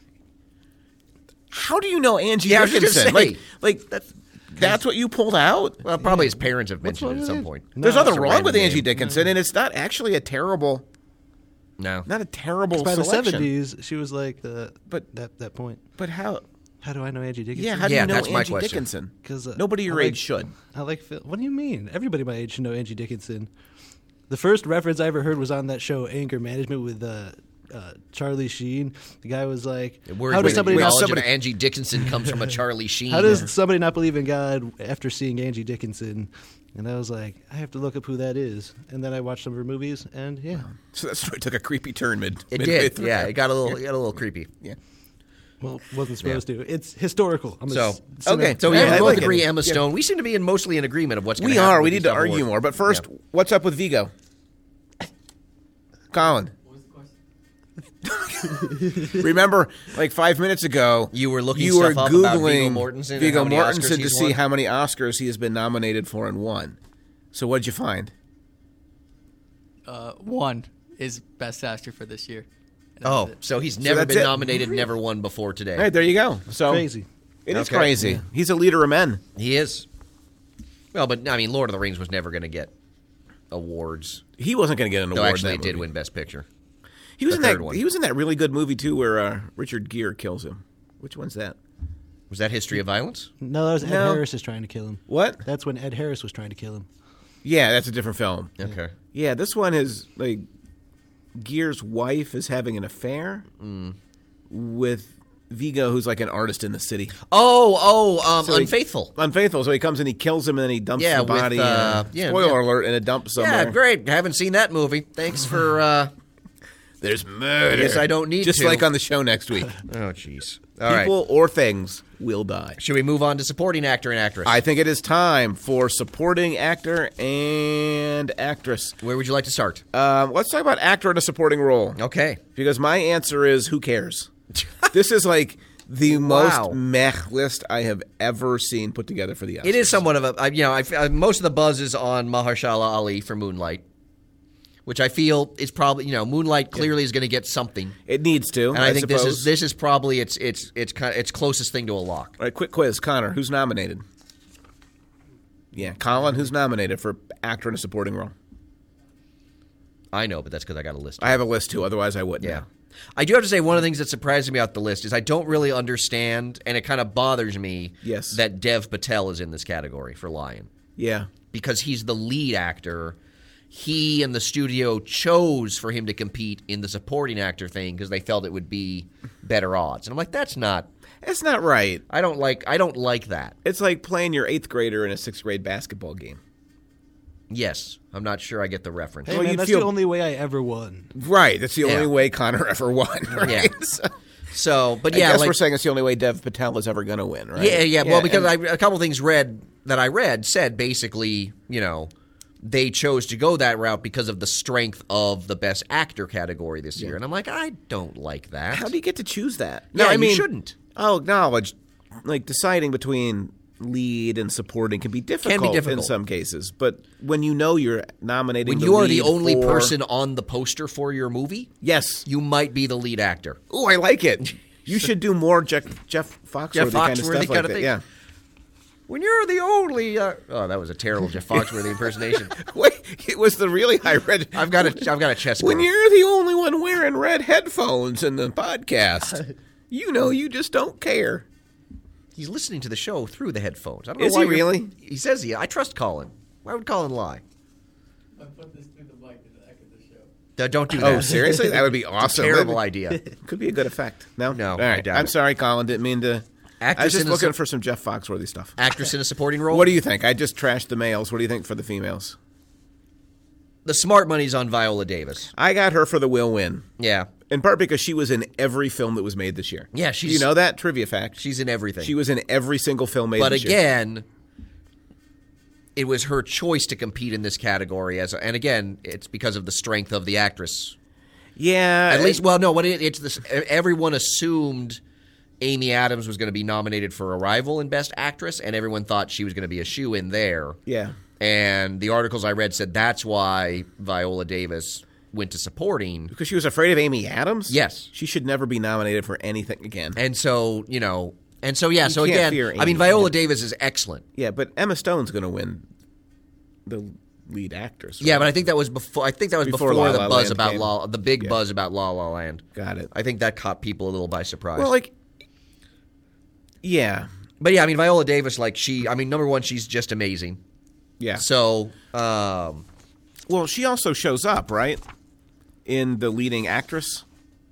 How do you know Angie Yeah, I was just Dickinson? gonna say. like, like that's, that's what you pulled out? Well, probably his parents have mentioned wrong it at with some it? point. No, There's it's nothing a wrong with random Angie name. Dickinson, and it's not actually a terrible, No. not a terrible By the selection. seventies, she was like the. But- that that point. But how? How do I know Angie Dickinson? Yeah, how do Yeah, you know that's my Angie question. Dickinson? 'Cause, uh, Nobody your I like- age should. I like Phil. What do you mean? Everybody my age should know Angie Dickinson. The first reference I ever heard was on that show Anger Management with uh, uh, Charlie Sheen. The guy was like, Word "How does with somebody knowledge not, somebody- of Angie Dickinson comes from a Charlie Sheen. how does somebody not believe in God after seeing Angie Dickinson?" And I was like, I have to look up who that is. And then I watched some of her movies, and yeah, So that story took a creepy turn mid. It midway did. through. Yeah, it got a little, it got a little creepy. Yeah. well, wasn't supposed to. It's historical. I'm a So s- okay, So Yeah, yeah, I we both like it. agree Emma Yeah. Stone. We seem to be in mostly in agreement of what's going We to happen. are. We with need these to double argue awards. more. But first, Yeah. what's up with Vigo? Colin. Remember, like five minutes ago, You were looking you were stuff up googling about Viggo Mortensen and Viggo how many Mortensen Oscars to he's see won? how many Oscars he has been nominated for and won. So what did you find? Uh, one is Best Actor for this year. And Oh, that's it. so he's never that's been it. nominated, never won before today. All right, there you go. So crazy. It is Okay. crazy. He's a leader of men. He is. Well, but I mean, Lord of the Rings was never going to get awards. He wasn't going to get an Though award. actually, in it that did movie. win Best Picture. He was the in that. third one. He was in that really good movie too, where uh, Richard Gere kills him. Which one's that? Was that History of Violence? No, that was Ed No. Harris is trying to kill him. What? That's when Ed Harris was trying to kill him. Yeah, that's a different film. Okay. Yeah, this one is like Gere's wife is having an affair Mm. with Vigo, who's like an artist in the city. Oh, oh, um, So he- Unfaithful. Unfaithful. So he comes and he kills him and then he dumps Yeah, the with, body. uh, in a, yeah, spoiler yeah. alert! In a dump somewhere. Yeah, great. Haven't seen that movie. Thanks for. Uh... There's murder. Guess I don't need Just to. like on the show next week. Oh, jeez. All right. People or things will die. Should we move on to supporting actor and actress? I think it is time for supporting actor and actress. Where would you like to start? Um, let's talk about actor in a supporting role. Okay. Because my answer is who cares? This is like the Wow. most meh list I have ever seen put together for the Oscars. It is somewhat of a, I- you know, I, I, most of the buzz is on Mahershala Ali for Moonlight, which I feel is probably, you know, Moonlight clearly is going to get something, It needs to. and I, think suppose. this is this is probably its its its kind its closest thing to a lock. All right, quick quiz. Connor, who's nominated? Yeah, Colin, who's nominated for actor in a supporting role? I know, but that's because I got a list. I have a list too. Otherwise, I wouldn't. Yeah. know. I do have to say one of the things that surprises me about the list is I don't really understand, and it kind of bothers me Yes. that Dev Patel is in this category for Lion. Yeah. Because he's the lead actor. He and the studio chose for him to compete in the supporting actor thing because they felt it would be better odds. And I'm like, that's not It's not right. I don't like I don't like that. It's like playing your eighth grader in a sixth grade basketball game. Yes. I'm not sure I get the reference. Hey Well, man, you'd that's feel- the only way I ever won. Right. That's the Yeah. only way Connor ever won. Right. Yeah. So- So, but I yeah, guess like, we're saying it's the only way Dev Patel is ever going to win, right? yeah, yeah. Well, because and- I, a couple things read that I read said basically, you know, they chose to go that route because of the strength of the Best Actor category this year, and I'm like, I don't like that. how do you get to choose that? Yeah, no, I you mean, shouldn't. I'll acknowledge, like deciding between lead and supporting can be difficult, difficult. in some cases. But when you know you're nominating, When the you are the lead only for- person on the poster for your movie, yes, you might be the lead actor. oh, I like it. You should do more Jeff Jeff Foxworthy, Jeff kind of Foxworthy stuff kind like of that. thing. Yeah. When you're the only, uh, oh, that was a terrible Jeff Foxworthy impersonation. Wait, it was the really high red. I've got a, I've got a chest. When growth. you're the only one wearing red headphones in the podcast, you know you just don't care. He's listening to the show through the headphones. I don't know Is why he you're- really? He says he. I trust Colin. Why would Colin lie? I put this through the mic in the back of the show. No, don't do that. Oh, seriously? That would be awesome. Terrible That'd idea. be- Could be a good effect. No? No, All I right. doubt I'm it. sorry, Colin. Didn't mean to. I Actress was just in a looking sup- for some Jeff Foxworthy stuff. Actress in a supporting role. What do you think? I just trashed the males. What do you think for the females? The smart money's on Viola Davis. I got her for the will win. Yeah, In part because she was in every film that was made this year. Yeah, Do she's- you know that? Trivia fact. she's in everything. She was in every single film made but this year. again, it was her choice to compete in this category. As a, and again, it's because of the strength of the actress. Yeah. At least, well, no. What it, it's this. Everyone assumed Amy Adams was going to be nominated for Arrival in Best Actress, and everyone thought she was going to be a shoo-in there. Yeah. And the articles I read said that's why Viola Davis went to supporting. Because she was afraid of Amy Adams? Yes. She should never be nominated for anything again. And so, you know, and so, yeah, You so can't again, fear I mean, Amy Viola Adams. Davis is excellent. Yeah, but Emma Stone's going to win the lead actress. Yeah, right? but I think that was before. I think that was Before before, La the La buzz Land about came. La, the big Yeah. buzz about La La Land. Got it. I think that caught people a little by surprise. Well, like, yeah. but yeah, I mean, Viola Davis, like she, I mean, number one, she's just amazing. Yeah. So, um, Well, she also shows up, right? In the leading actress?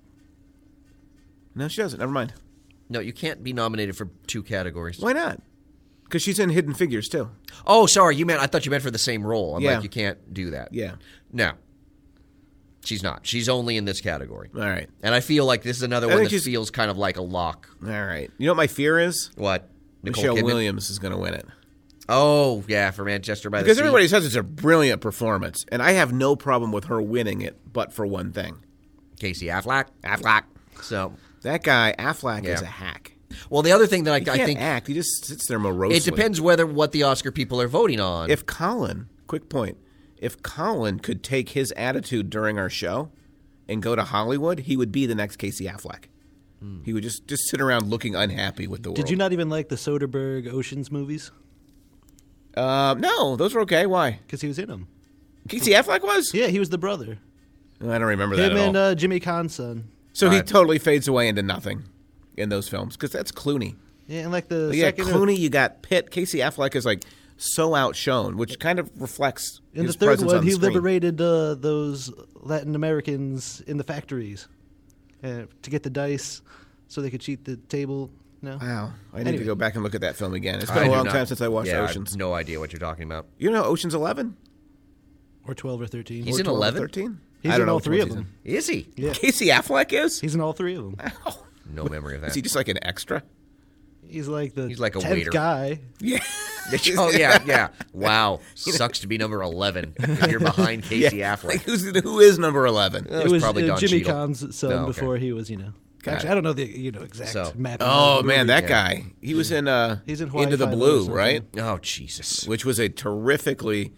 No, she doesn't. Never mind. no, you can't be nominated for two categories. Why not? Because she's in Hidden Figures, too. Oh, sorry, you meant I thought you meant for the same role. I'm Yeah. like, you can't do that. Yeah. No, she's not. She's only in this category. All right. And I feel like this is another I one think that she's- feels kind of like a lock. All right. You know what my fear is? What? Nicole Michelle Kidman? Williams is going to win it. Oh, yeah, for Manchester by the Because Sea. everybody says it's a brilliant performance, and I have no problem with her winning it, but for one thing. Casey Affleck. Affleck. So, That guy, Affleck, is Yeah. a hack. well, the other thing that I, He I can't think act. He just sits there morosely. it depends whether what the Oscar people are voting on. If Colin, quick point, if Colin could take his attitude during our show and go to Hollywood, he would be the next Casey Affleck. He would just, just sit around looking unhappy with the world. Did you not even like the Soderbergh Oceans movies? Um, no, those were okay. Why? Because he was in them. Casey Affleck was? Yeah, he was the brother. I don't remember that Him at and all. uh, Jimmy Kahn's son. so he Right. totally fades away into nothing in those films because that's Clooney. Yeah, and like the You got second Clooney, you got Pitt. Casey Affleck is like so outshone, which kind of reflects in the his third presence one, on he screen. liberated uh, those Latin Americans in the factories uh, to get the dice so they could cheat the table. No, Wow, I need to Anyway. go back and look at that film again. It's I been a do long not- time since I watched yeah, Oceans. I have no idea what you're talking about. You know Ocean's Eleven? or twelve or thirteen. He's Or in twelve. eleven? thirteen? He's I don't in know all which three ones of he's them. Is he? Yeah, in. Casey Affleck is? he's in all three of them. No memory of that. Is he just like an extra? He's like the He's like a tenth waiter. guy. Yeah. oh yeah, yeah. Wow, sucks to be number eleven if you're behind Casey Yeah. Affleck. Like, who's, who is number eleven? That It was was probably uh, Don Jimmy Cheadle. Kahn's son Oh, okay. before he was, you know. Got Actually, it. I don't know the you know exact So- mapping. Oh, of the man, movie. that yeah. guy. He was in, uh, He's in Hawaii Into the Five-O or Blue, something. right? Oh Jesus! Which was a terrifically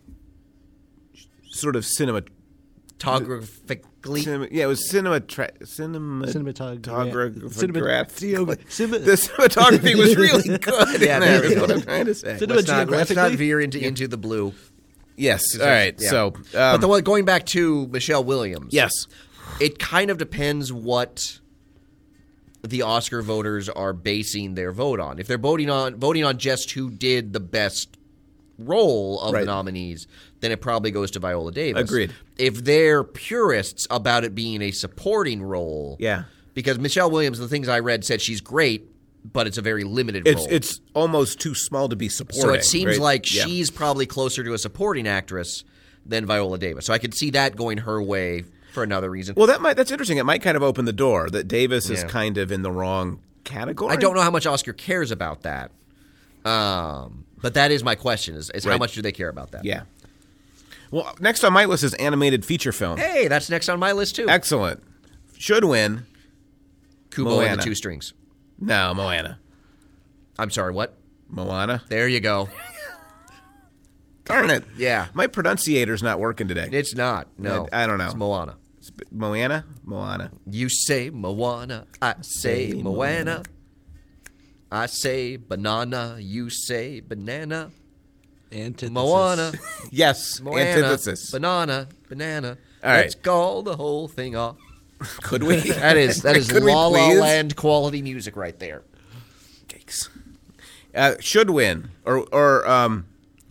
sort of cinema. Photographically, cinema yeah, it was cinema. Tra- cinema Cinematog- Cinematograph. Cinema- Cinema- The cinematography was really good. Yeah, in there there, we is what go. I'm trying to say. Cinema- let's not, let's not geographically? veer into into the blue. Yes. All right. Yeah. So, um, but the one going back to Michelle Williams, yes. it kind of depends what the Oscar voters are basing their vote on. If they're voting on voting on just who did the best role of Right. the nominees, then it probably goes to Viola Davis. Agreed. If they're purists about it being a supporting role, Yeah. because Michelle Williams, the things I read said she's great, but it's a very limited It's role. it's almost too small to be supporting. so it seems right? like Yeah. she's probably closer to a supporting actress than Viola Davis. So I could see that going her way. for another reason. Well, that might that's interesting. It might kind of open the door that Davis is Yeah. kind of in the wrong category. I don't know how much Oscar cares about that. Um, but that is my question: is, is how Right. much do they care about that? Yeah. Well, next on my list is animated feature film. Hey, that's next on my list too. Excellent. Should win. Kubo and Moana. the Two Strings. No, Moana. I'm sorry, what? Moana. There you go. Darn it. Yeah. My pronunciator's not working today. It's not. No. I- I don't know. It's Moana. Moana? Moana. You say Moana, I say Say Moana. I say banana, you say banana. Antithesis. Moana, Yes. Moana, Antithesis. banana, banana. All right. Let's call the whole thing off. Could we? That is that is Could we La La please? Land quality music right there. Yikes. Uh, should win. Or, or, um,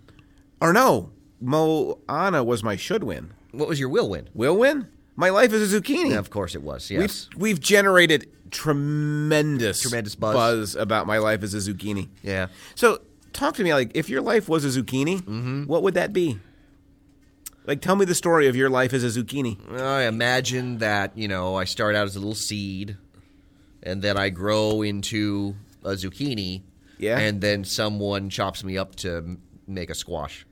or no. Moana was my should win. What was your will win? Will win? My life is a zucchini. Yeah, of course it was. Yes. We've, we've generated tremendous, Tremendous buzz. about my life as a zucchini. Yeah. So, talk to me. Like, if your life was a zucchini, Mm-hmm. what would that be? Like, tell me the story of your life as a zucchini. I imagine that, you know, I start out as a little seed, and then I grow into a zucchini, Yeah. and then someone chops me up to m- make a squash.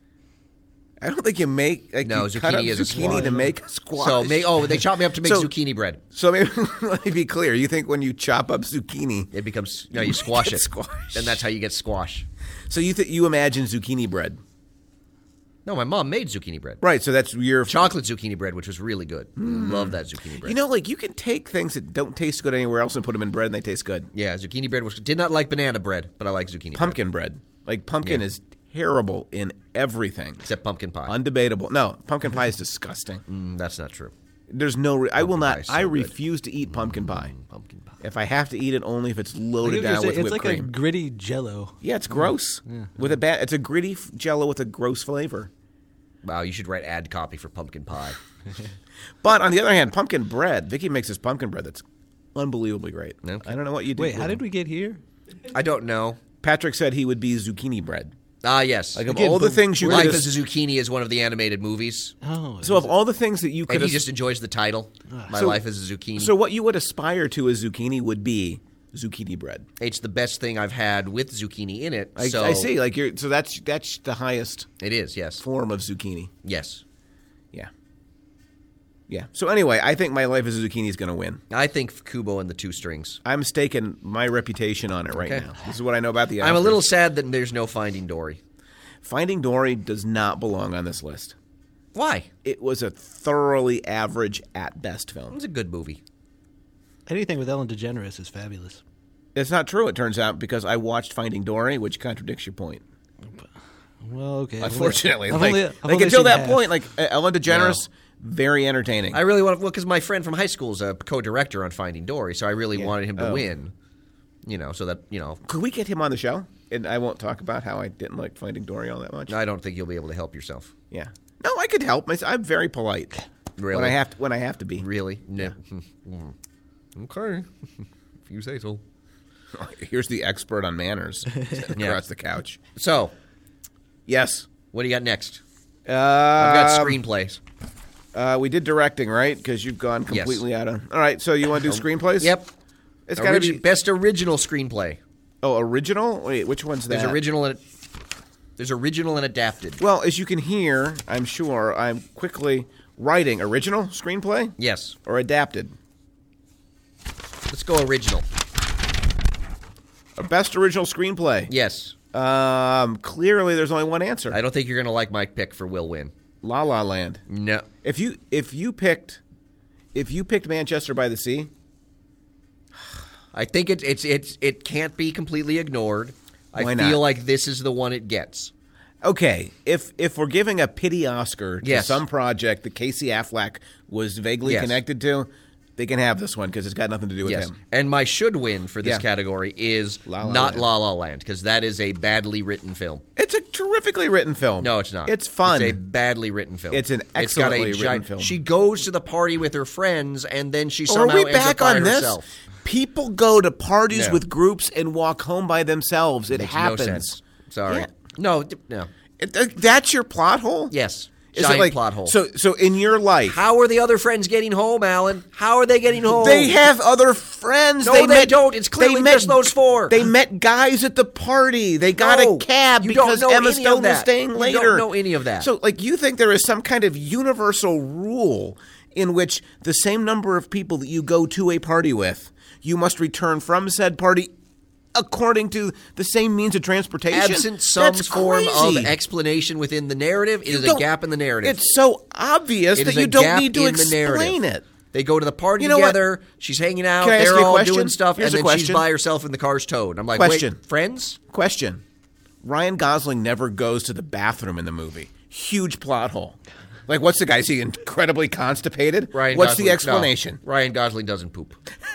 I don't think you make like No, you cut up zucchini is a zucchini squash. to make a squash. So, may, oh, they chop me up to make So- zucchini bread. So maybe let me be clear. You think when you chop up zucchini, It becomes no, you squash get it, squash. and that's how you get squash. so you th- you imagine zucchini bread, No, my mom made zucchini bread, right? So that's your chocolate zucchini bread, which was really good. Love that zucchini bread. You know, like you can take things that don't taste good anywhere else and put them in bread, and they taste good. yeah, zucchini bread was did not like banana bread, but I like zucchini bread. Pumpkin bread, like pumpkin Yeah. is terrible in everything. Except pumpkin pie. Undebatable. No, pumpkin pie is disgusting. Mm, that's not true. There's no. Re- I will Pumpkin pie not. is so I good. refuse to eat pumpkin pie. Pumpkin pie. If I have to eat it, only if it's I loaded think down it's with it's whipped like cream. a gritty Jello. Yeah, it's gross. With a bad, it's a gritty f- Jello with a gross flavor. Wow, you should write ad copy for pumpkin pie. But on the other hand, pumpkin bread. Vicky makes this pumpkin bread that's unbelievably great. Okay. I don't know what you did. Wait, with how it. did we get here? I don't know. Patrick said he would be zucchini bread. Ah, yes. Like of Again, all the but things you Life could. as a Zucchini is one of the animated movies, Oh, So of all the things that you and could. he as- just enjoys the title. My So- life as a zucchini. so what you would aspire to as zucchini would be zucchini bread. It's the best thing I've had with zucchini in it. I, so I see. Like you're. So that's that's the highest It is, yes, form of zucchini. yes. Yeah. Yeah. So anyway, I think my life as a zucchini is going to win. I think Kubo and the Two Strings. I'm staking my reputation on it right Okay. now. This is what I know about the. I'm a Oscars. little sad that there's no Finding Dory. Finding Dory does not belong on this list. Why? It was a thoroughly average at best It film. was a good movie. anything with Ellen DeGeneres is fabulous. It's not true, it turns out, because I watched Finding Dory, which contradicts your point. Well, okay. I've only- Unfortunately, I've like, only- I've like only until seen that half. point, like uh, Ellen DeGeneres, very entertaining. I really want to, well, because my friend from high school is a co-director on Finding Dory, so I really Yeah. wanted him to Oh. win. You know, so that, you know, Could we get him on the show? And I won't talk about how I didn't like Finding Dory all that much. I don't think you'll be able to help yourself. Yeah. No, I could help. myself. I'm very polite. Really? When I have to, when I have to be. Really? No. Okay. If you say so. Here's the expert on manners across Yeah. the couch. So, Yes. what do you got next? Uh, I've got screenplays. Uh, we did directing, right? Because you've gone Yes. completely out of. All right. So you want to do screenplays? Yep. It's got to Origi- be. best original screenplay. Oh, original. Wait, which one's that? There's original and there's original and adapted. Well, as you can hear, I'm sure I'm quickly writing original screenplay Yes. or adapted. Let's go original. Or best original screenplay. Yes. Um, clearly, there's only one answer. I don't think you're going to like my pick for Will Win. La La Land. No. If you if you picked if you picked Manchester by the Sea, I think it, it's it's it can't be completely ignored. I Why feel not? like this is the one it gets. okay. If if we're giving a pity Oscar to Yes. some project that Casey Affleck was vaguely Yes. connected to, they can have this one because it's got nothing to do with Yes. him. And my should win for this Yeah. category is La La not Land. La La Land because that is a badly written film. It's a terrifically written film. No, it's not. It's fun. It's a badly written film. It's an got a excellently gi- written film. She goes to the party with her friends and then she Are somehow we ends up back by on herself. this? People go to parties No. with groups and walk home by themselves. It Makes happens. no sense. Sorry. Yeah. No, d- no. It- th- that's your plot hole? Yes. Is Giant it like, plot hole. So, so in your life, How are the other friends getting home, Alan? How are they getting home? they have other friends. No, they, they met, don't. It's clearly they met, just those four. They met guys at the party. They got No, a cab you don't because know Emma any of Stone was that. staying You later. don't know any of that. So, like, you think there is some kind of universal rule in which the same number of people that you go to a party with, you must return from said party according to the same means of transportation? Absent some That's form crazy. of explanation within the narrative, it You is a don't- gap in the narrative. It's so obvious It that is a you don't gap need to in the explain narrative. it. They go to the party You know what? together. She's hanging out. Can I ask They're you a all question? doing stuff, Here's a and then she's question. by herself in the car's towed. I'm like, Question. wait, friends? Question. Ryan Gosling never goes to the bathroom in the movie. Huge plot hole. Like, what's the guy? Is he incredibly constipated? Ryan what's Gosling, the explanation? No, Ryan Gosling doesn't poop.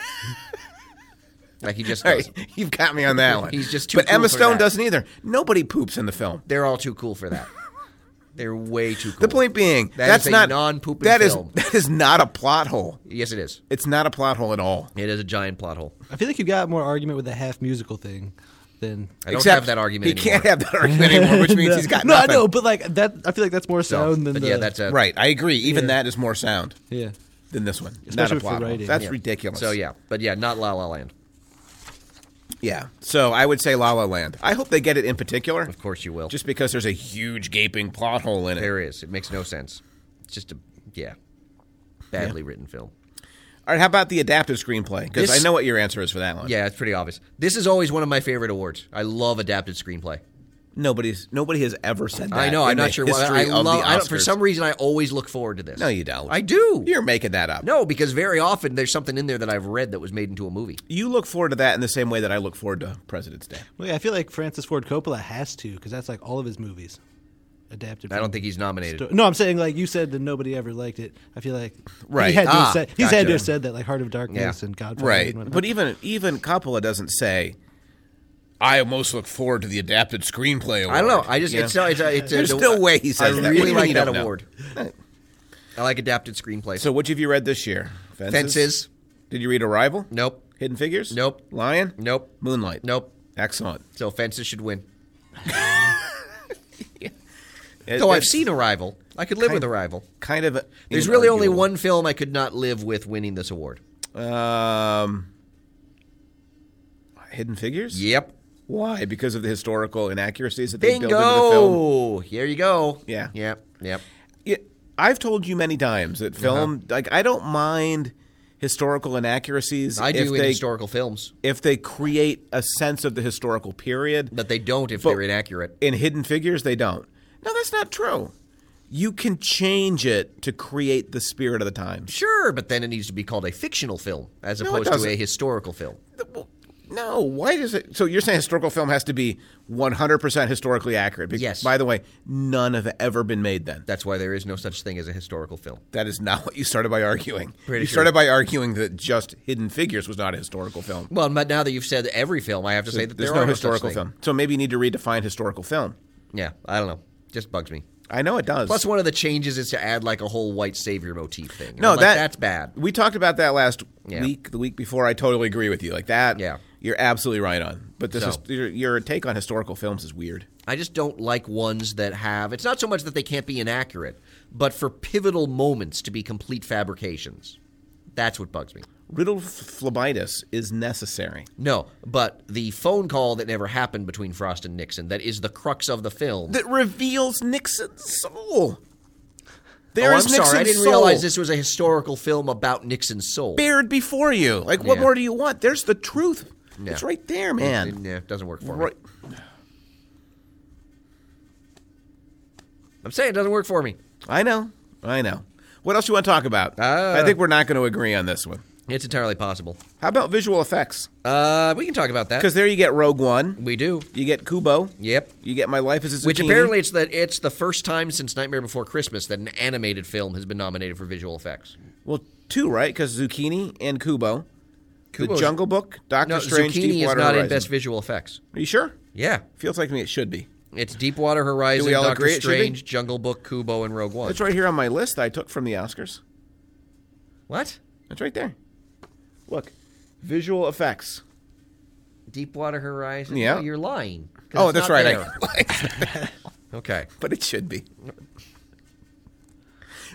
Like he just All doesn't. right, you've got me on that one. He's just too But cool Emma for Stone that. doesn't either. Nobody poops in the film. They're all too cool for that. They're way too cool. The point being, That that's is a not non-pooping that is- film. that is not a plot hole. Yes, it is. It's not a plot hole at all. It is a giant plot hole. I feel like you got more argument with the half musical thing than. I don't Except have that argument He anymore. can't have that argument anymore, which means no, he's got no, nothing. I know, but like that, I feel like that's more sound than but the. yeah, that's a, Right, I agree. Even Yeah. that is more sound yeah. than this one. Especially not a for plot hole. writing. That's yeah. ridiculous. So yeah, but yeah, not La La Land. Yeah. So I would say La La Land. I hope they get it in particular. Of course you will. Just because there's a huge gaping plot hole in it. There is. It makes no sense. It's just a yeah, badly written film. All right, how about the adaptive screenplay? Because This- I know what your answer is for that one. Yeah, it's pretty obvious. This is always one of my favorite awards. I love adapted screenplay. Nobody's nobody has ever said that. I know. I'm in not the sure why. history I of love. the I don't, for Oscars. some reason, I always look forward to this. No, you don't. I do. You're making that up. No, because very often there's something in there that I've read that was made into a movie. You look forward to that in the same way that I look forward to President's Day. Well, yeah, I feel like Francis Ford Coppola has to because that's like all of his movies adapted. I from don't think he's nominated. sto- No, I'm saying like you said that nobody ever liked it. I feel like Right. He had to Ah, have said, he's had gotcha. to have said that like Heart of Darkness Yeah. and Godfather. Right. and whatnot. But even even Coppola doesn't say, I most look forward to the adapted screenplay award. I don't know. I just You it's, know? it's, it's, There's it's no way he says I that. really What do you like mean you that don't know? award. I like adapted screenplays. So which have you read this year? Fences? Fences. Did you read Arrival? Nope. Hidden Figures? Nope. Lion? Nope. Moonlight? Nope. Excellent. So Fences should win. It- Though I've it's seen Arrival. I could live kind- with Arrival. kind of. a- There's really only inarguable. one film I could not live with winning this award. Um, Hidden Figures? Yep. Why? Because of the historical inaccuracies that they built into the film. Bingo! Here you go. Yeah. Yep. Yep. Yeah, I've told you many times that film, like, I don't mind historical inaccuracies I if do in they historical films, if they create a sense of the historical period. but they don't if But- they're inaccurate. In Hidden Figures, they don't. No, that's not true. You can change it to create the spirit of the times. Sure, but then it needs to be called a fictional film as No, it opposed to doesn't. a historical film. Well, no, why does it? So you're saying historical film has to be one hundred percent historically accurate? Because, Yes. By the way, none have ever been made then. That's why there is no such thing as a historical film. That is not what you started by arguing. Pretty you sure. started by arguing that just Hidden Figures was not a historical film. Well, but now that you've said every film, I have to say that There's there no are historical such thing. film. So maybe you need to redefine historical film. Yeah, I don't know. Just bugs me. I know it does. Plus, one of the changes is to add like a whole white savior motif thing. And no, I'm like, that that's bad. We talked about that last Yeah. week, the week before. I totally agree with you. Like that, Yeah. you're absolutely right on. But this So- is your, your take on historical films is weird. I just don't like ones that have. It's not so much that they can't be inaccurate, but for pivotal moments to be complete fabrications. That's what bugs me. Riddle phlebitis is necessary. No, but the phone call that never happened between Frost and Nixon, that is the crux of the film. That reveals Nixon's soul. There oh, I'm is Nixon's sorry. I didn't soul realize this was a historical film about Nixon's soul. bared before you. Like, what Yeah. more do you want? There's the truth. Yeah. It's right there, man. Yeah, it doesn't work for Right. me. I'm saying it doesn't work for me. I know. I know. What else you want to talk about? Uh, I think we're not going to agree on this one. It's entirely possible. How about visual effects? Uh, we can talk about that. Because there you get Rogue One. We do. You get Kubo. Yep. You get My Life as a Zucchini. Which apparently it's the it's the first time since Nightmare Before Christmas that an animated film has been nominated for visual effects. Well, two, right? Because Zucchini and Kubo. The Kubo's- Jungle Book, Doctor No, Strange, Zucchini is Deepwater not Horizon. in best visual effects. Are you sure? Yeah. Feels like to me it should be. It's Deepwater Horizon, Do we all Doctor agree it should be? Strange, Jungle Book, Kubo, and Rogue One. It's right here on my list that I took from the Oscars. What? It's right there. Look. Visual effects. Deepwater Horizon? Yeah. No, you're lying. 'Cause Oh, it's that's not right. there. I, Okay. but it should be.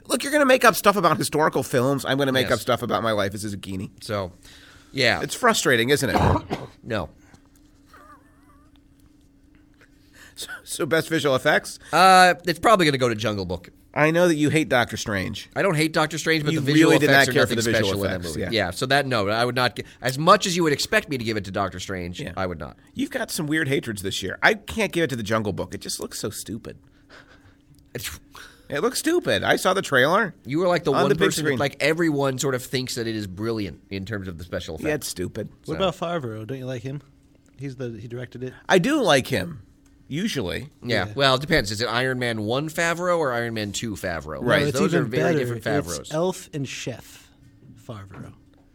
Look, you're going to make up stuff about historical films. I'm going to make Yes. up stuff about my life as a zucchini. So, yeah. It's frustrating, isn't it? No. so, so best visual effects? Uh, it's probably going to go to Jungle Book. I know that you hate Doctor Strange. I don't hate Doctor Strange, but You the visual really did effects not are care for nothing the visual special effects, in that movie. yeah. Yeah. So that no, I would not. gi- As much as you would expect me to give it to Doctor Strange, Yeah. I would not. You've got some weird hatreds this year. I can't give it to the Jungle Book. It just looks so stupid. It's, It looks stupid. I saw the trailer. you were like the On one the big person, screen. like everyone sort of thinks that it is brilliant in terms of the special effects. Yeah, it's stupid. What about Favreau? Don't you like him? He's the he directed it. I do like him, usually. Yeah. Yeah. Well, it depends. Is it Iron Man one Favreau or Iron Man two Favreau? Right. No, it's Those even are very better. different Favreaus. It's Elf and Chef Favreau.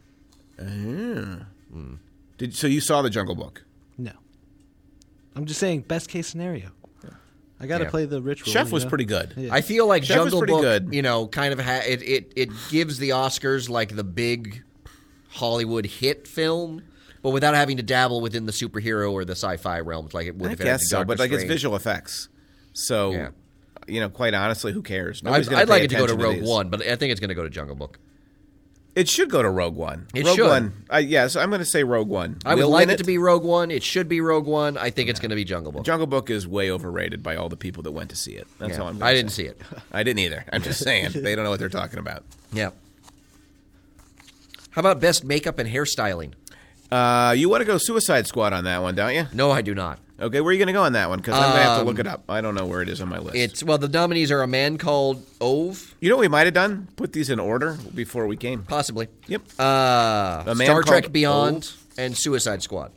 Did so you saw the Jungle Book? No, I'm just saying best case scenario. I got to Yeah. play the ritual. Chef you was know? pretty good. Yeah. I feel like Chef was Jungle pretty Book, good. you know, kind of ha- it, it it gives the Oscars like the big Hollywood hit film, but without having to dabble within the superhero or the sci-fi realms like it would I if it had guess so, Doctor but like it's Strange. visual effects. So, Yeah. you know, quite honestly, who cares? I'd, Nobody's gonna I'd like pay it to go to attention Rogue these. One, but I think it's going to go to Jungle Book. It should go to Rogue One. It Rogue should. One. Uh, yeah, so I'm going to say Rogue One. I would We'll like win it to be Rogue One. It should be Rogue One. I think it's going to be Jungle Book. Jungle Book is way overrated by all the people that went to see it. That's Yeah. all I'm. Gonna I didn't say. see it. I didn't either. I'm just saying they don't know what they're talking about. Yeah. How about best makeup and hairstyling? Uh, you want to go Suicide Squad on that one, don't you? No, I do not. Okay, where are you going to go on that one? Because I'm going to have to Um, look it up. I don't know where it is on my list. It's well, the nominees are A Man Called Ove, you know what we might have done? Put these in order before we came. possibly. Yep. Uh, A Man Star Trek Called Beyond Ove. and Suicide Squad.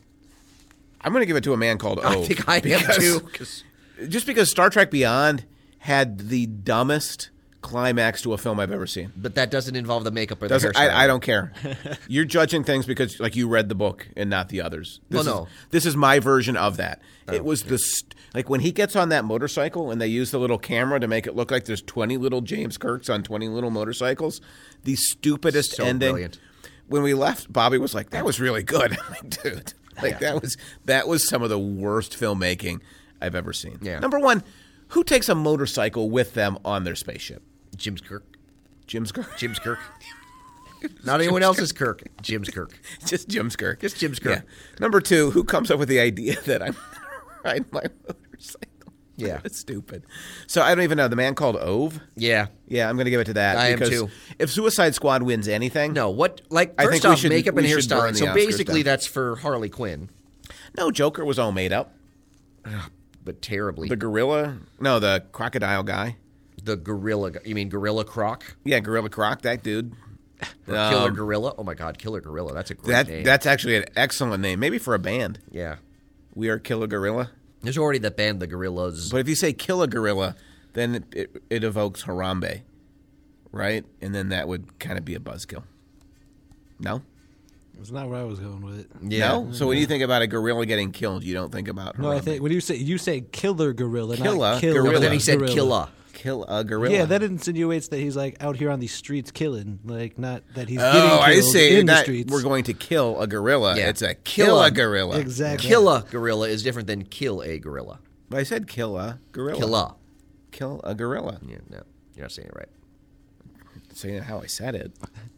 I'm going to give it to A Man Called Ove. I think I am because- too. 'cause- Just because Star Trek Beyond had the dumbest climax to a film I've ever seen. But that doesn't involve the makeup or the Doesn't, hairstyle. I, I don't care. You're judging things because, like, you read the book and not the others. This Well, no. Is, this is my version of that. it was the st- like when he gets on that motorcycle and they use the little camera to make it look like there's twenty little James Kirks on twenty little motorcycles. The stupidest So ending. brilliant. When we left, Bobby was like, "That was really good." I'm like, dude, like that was that was some of the worst filmmaking I've ever seen. Yeah. Number one, who takes a motorcycle with them on their spaceship? Jim's Kirk. Jim's Kirk. Jim's Kirk. Not anyone else's Kirk. Jim's Kirk. Just Jim's Kirk. Just Jim's Kirk. Yeah. Number two, who comes up with the idea that I'm going to ride my motorcycle? Yeah. That's stupid. So I don't even know. The Man Called Ove? Yeah. Yeah, I'm going to give it to that. I am because too. If Suicide Squad wins anything. No, what, like, I first think we off, should- makeup and we should burn hairstyling. the So Oscars basically, down. that's for Harley Quinn, No, Joker was all made up. but terribly. The gorilla. No, the crocodile guy. The gorilla. You mean Gorilla Croc? Yeah, Gorilla Croc, that dude. Or Killer Um, Gorilla? Oh my God, Killer Gorilla. That's a great That name. That's actually an excellent name. Maybe for a band. yeah. We Are Killer Gorilla. There's already that band, the Gorillas. But if you say Kill a Gorilla, then it, it, it evokes Harambe, right? And then that would kind of be a buzzkill. No? It's not where I was going with it. yeah. No? So when you think about a gorilla getting killed, you don't think about Harambe. No, I think when you say you say killer gorilla, Killa, not kill gorilla. No, but then he said gorilla. Killa. Kill a gorilla. Yeah, that insinuates that he's like out here on these streets killing, like not that he's Oh, getting I killed see. in the Not, streets. we're going to kill a gorilla. Yeah. It's a kill Kill a a- gorilla. Exactly. Kill a gorilla is different than kill a gorilla. I said kill a gorilla. Kill a. Kill a gorilla. Yeah, no. You're not saying it right. Saying how I said it.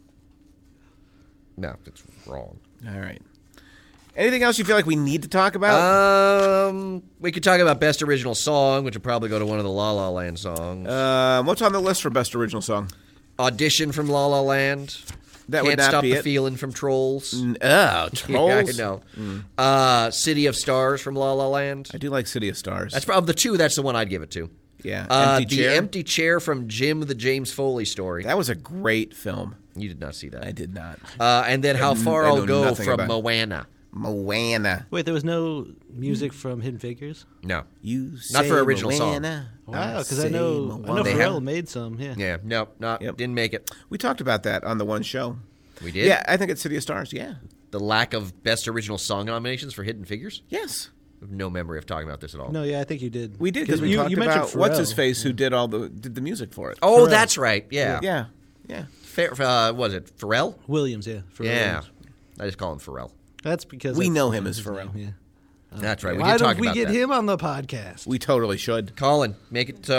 No, it's wrong. All right. Anything else you feel like we need to talk about? Um, we could talk about best original song, which would probably go to one of the La La Land songs. Uh, what's on the list for best original song? Audition from La La Land. That Can't would not Stop be the it. Feeling from Trolls. N- Oh, Trolls. Yeah, I know. Uh, City of Stars from La La Land. I do like City of Stars. That's probably the two. That's the one I'd give it to. yeah. Uh, Empty the Chair. Empty Chair from Jim the James Foley Story. That was a great film. You did not see that. I did not. Uh, and then How I kn- Far I I'll know Go nothing from about- Moana. Moana. Wait, there was no music from Hidden Figures. No. You Not say for original song. Moana. Wow, because I say know I Moana. know They Pharrell have- made some. Yeah. Yeah. No. Not. Yep. Didn't make it. We talked about that on the one show. We did. Yeah, I think it's City of Stars. Yeah. The lack of best original song nominations for Hidden Figures. Yes. I have no memory of talking about this at all. No, yeah, I think you did. We did because we you, talked you mentioned about what's Pharrell. his face who did all the did the music for it. Oh, Pharrell. that's right. Yeah. Yeah. Yeah. Fair, uh, was it Pharrell? Williams, yeah. Pharrell Yeah. Williams. I just call him Pharrell. That's because We that's know him as his Pharrell. name, Yeah. That's right. We Why did talk don't we about get that. him on the podcast? We totally should. Colin, make it so.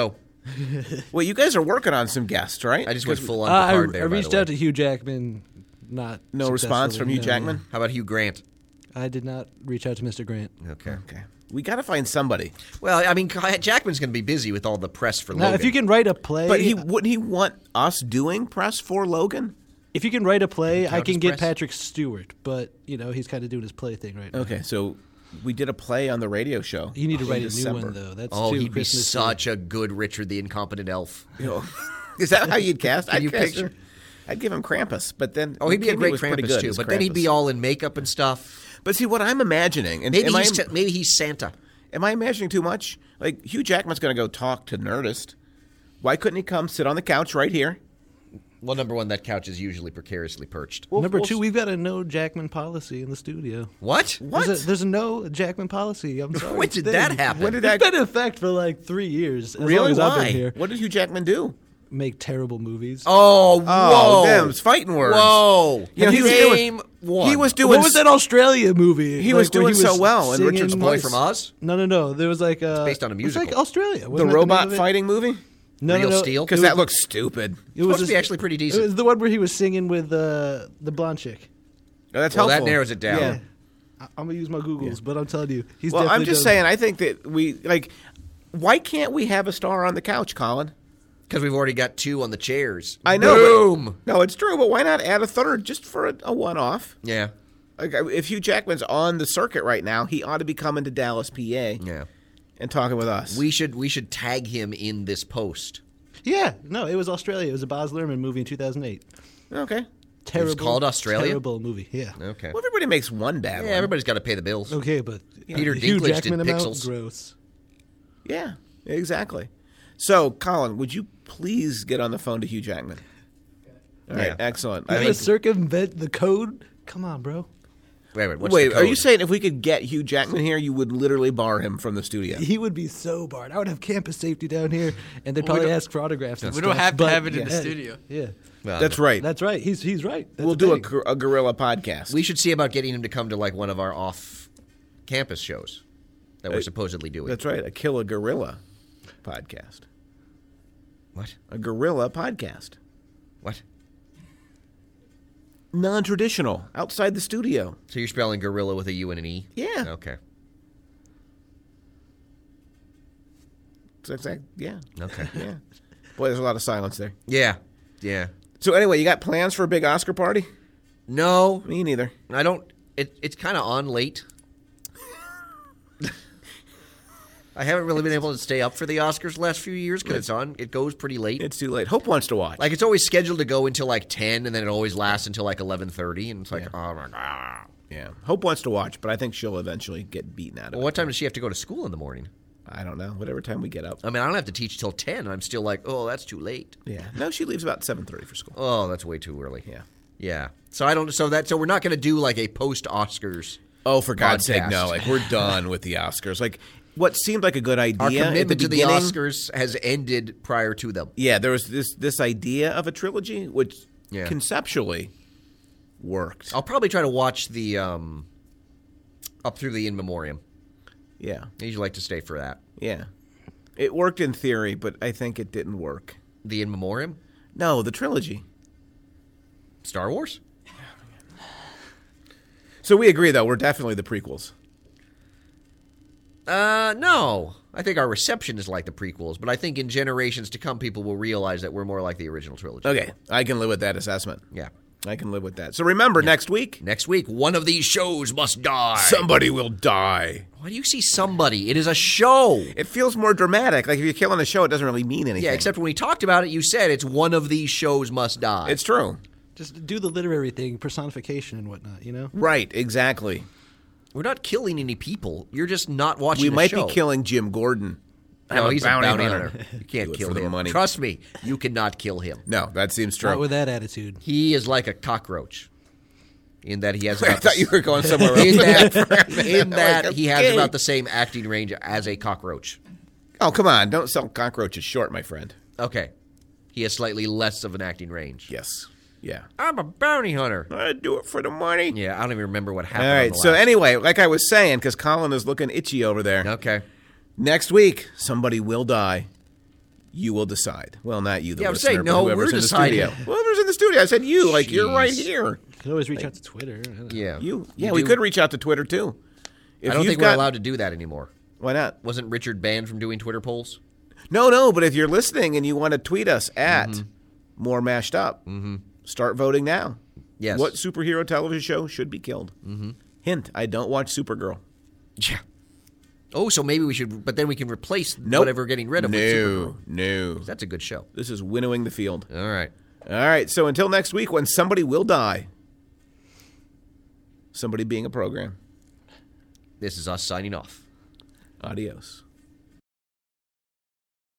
Well, you guys are working on some guests, right? I just went full Uh, on I, Picard I there. by reached the way. out to Hugh Jackman. Not No response from successfully, Hugh no, Jackman? How about Hugh Grant? yeah. I did not reach out to Mister Grant. Okay. Okay. We got to find somebody. Well, I mean, Jackman's going to be busy with all the press for Now, Logan. if you can write a play, But he wouldn't he want us doing press for Logan? if you can write a play, I Count can as get press? Patrick Stewart. But you know, he's kind of doing his play thing right now. Okay, so we did a play on the radio show. You need to in write a new December. one though. That's oh, too he'd be Christmas such a good Richard the Incompetent Elf. You know, is that how you'd cast? Can I'd you cast picture? him- I'd give him Krampus, but then Oh, he'd be a Kimmy great was pretty Krampus good too. as But then he'd be Krampus. all in makeup and stuff. But see, what I'm imagining, and Maybe am I, he's maybe he's Santa. am I imagining too much? Like Hugh Jackman's going to go talk to Nerdist. Why couldn't he come sit on the couch right here? Well, number one, that couch is usually precariously perched. Number we'll two, s- we've got a no Jackman policy in the studio. What? What? There's a, there's a no Jackman policy. I'm sorry. When It's did been- that happen? When did It's that been in effect for like three years. As long really? as I've Why? been here. What did Hugh Jackman do? Make terrible movies. Oh, whoa. Oh, them's fighting words. Whoa. You know, he was Name doing- one. He was doing. what was that Australia movie? He was like, where doing so well in singing- Richard's The Boy voice. from Oz? No, no, no. There was like a. based on a It was like musical. Australia. the Wasn't that robot name of it? fighting movie? No, Real no, no. Steel? Because It that was- looks stupid. It Supposed was to be this- actually pretty It decent. was the one where he was singing with uh, the blonde chick. Oh, that's Well, that helpful. narrows it down. Yeah. I- I'm gonna use my Googles, but I'm telling you, he's. Well, I'm definitely just done- saying. I think that we like. Why can't we have a star on the couch, Colin? Because we've already got two on the chairs. I know. Boom. But, no, it's true. But why not add a third just for a, a one-off? Yeah. Like, if Hugh Jackman's on the circuit right now, he ought to be coming to Dallas, P A, Yeah. and talking with us. We should we should tag him in this post. Yeah, no, it was Australia. It was a Baz Luhrmann movie in two thousand eight. Okay. Terrible. called Australia? Terrible movie. Yeah. Okay. Well, everybody makes one bad Yeah, one. everybody's got to pay the bills. Okay, but Peter Hugh Dinklage did Jackman amount, Pixels. gross. Yeah, exactly. So, Colin, would you please get on the phone to Hugh Jackman? All right, Yeah. excellent. You I gonna think- circumvent the code? Come on, bro. Wait, wait. What's Wait, the are you code? saying if we could get Hugh Jackman here, you would literally bar him from the studio? He would be so barred. I would have campus safety down here, and they'd probably don't- ask for autographs. And We don't stuff, have to but- have it in the yeah, studio. Yeah, Well, That's right. that's right. He's he's right. That's we'll the do a, thing. gor- a gorilla podcast. We should see about getting him to come to like one of our off-campus shows that we're Uh, supposedly doing. That's right, a kill a gorilla podcast. What? A gorilla podcast. What? Non-traditional, outside the studio. So you're spelling gorilla with a U and an E? Yeah. Okay. So it's like, yeah, Okay. yeah. Boy, there's a lot of silence there. Yeah. Yeah. So anyway, you got plans for a big Oscar party? No, Me neither. I don't. It, it's kind of on late. I haven't really been able to stay up for the Oscars the last few years because it's on. It goes pretty late. It's too late. Hope wants to watch. Like it's always scheduled to go until like ten, and then it always lasts until like eleven thirty, and it's like, Yeah. oh my god. yeah, Hope wants to watch, but I think she'll eventually get beaten out of Well, it. what time does she have to go to school in the morning? I don't know. Whatever time we get up. I mean, I don't have to teach till ten. I'm still like, oh, that's too late. Yeah. No, she leaves about seven thirty for school. Oh, that's way too early. Yeah. Yeah. So I don't. So that. So we're not going to do like a post Oscars. Oh, for God's sake, Podcast. no! Like we're done with the Oscars. Like what seemed like a good idea Our at the commitment to the beginning. Oscars has ended prior to them. Yeah, there was this this idea of a trilogy, which Yeah. conceptually worked. I'll probably try to watch the um, up through the In Memoriam. Yeah, I usually like to stay for that. yeah, it worked in theory, but I think it didn't work. The In Memoriam, No, the trilogy. Star Wars. So we agree, though. We're definitely the prequels. Uh, no. I think our reception is like the prequels, but I think in generations to come, people will realize that we're more like the original trilogy. Okay, I can live with that assessment. Yeah. I can live with that. So remember, next week, Next week, one of these shows must die. somebody will die. Why do you see somebody? It is a show. It feels more dramatic. Like if you're killing a show, it doesn't really mean anything. Yeah, except when we talked about it, you said it's one of these shows must die. it's true. Just do the literary thing, personification and whatnot. You know. Right, exactly. We're not killing any people. You're just not watching We the might show. be killing Jim Gordon. No, I'm he's a bounty hunter. You Do can't it kill for the him. money. Trust me, you cannot kill him. No, that seems Not true. with that attitude. He is like a cockroach in that he has I about thought the, you were going somewhere else. in with that, that for a minute. in that Like, he has okay. about the same acting range as a cockroach. Oh, come on. Don't sell cockroaches short, my friend. Okay. He has slightly less of an acting range. Yes. Yeah. I'm a bounty hunter. I do it for the money. Yeah, I don't even remember what All happened. on right. the So last- anyway, like I was saying, because Colin is looking itchy over there. Okay. Next week, somebody will die. You will decide. Well, not you, the Yeah, I'm listener, saying, but no, whoever's we're in deciding. the studio. Whoever's in the studio. I said you, like you're right Jeez. here. You can always reach out to Twitter. I don't know. Yeah. You, yeah, You we do- could reach out to Twitter too. If I don't you've think got, we're allowed to do that anymore. Why not? Wasn't Richard banned from doing Twitter polls? No, no. But if you're listening and you want to tweet us at Mm-hmm. More Mashed Up, mm-hmm. start voting now. Yes. What superhero television show should be killed? Mm-hmm. Hint: I don't watch Supergirl. Yeah. Oh, so maybe we should, but then we can replace Nope. whatever we're getting rid of with Supergirl. No, no. That's a good show. This is winnowing the field. All right. All right. So until next week, when somebody will die, somebody being a program. This is us signing off. Adios.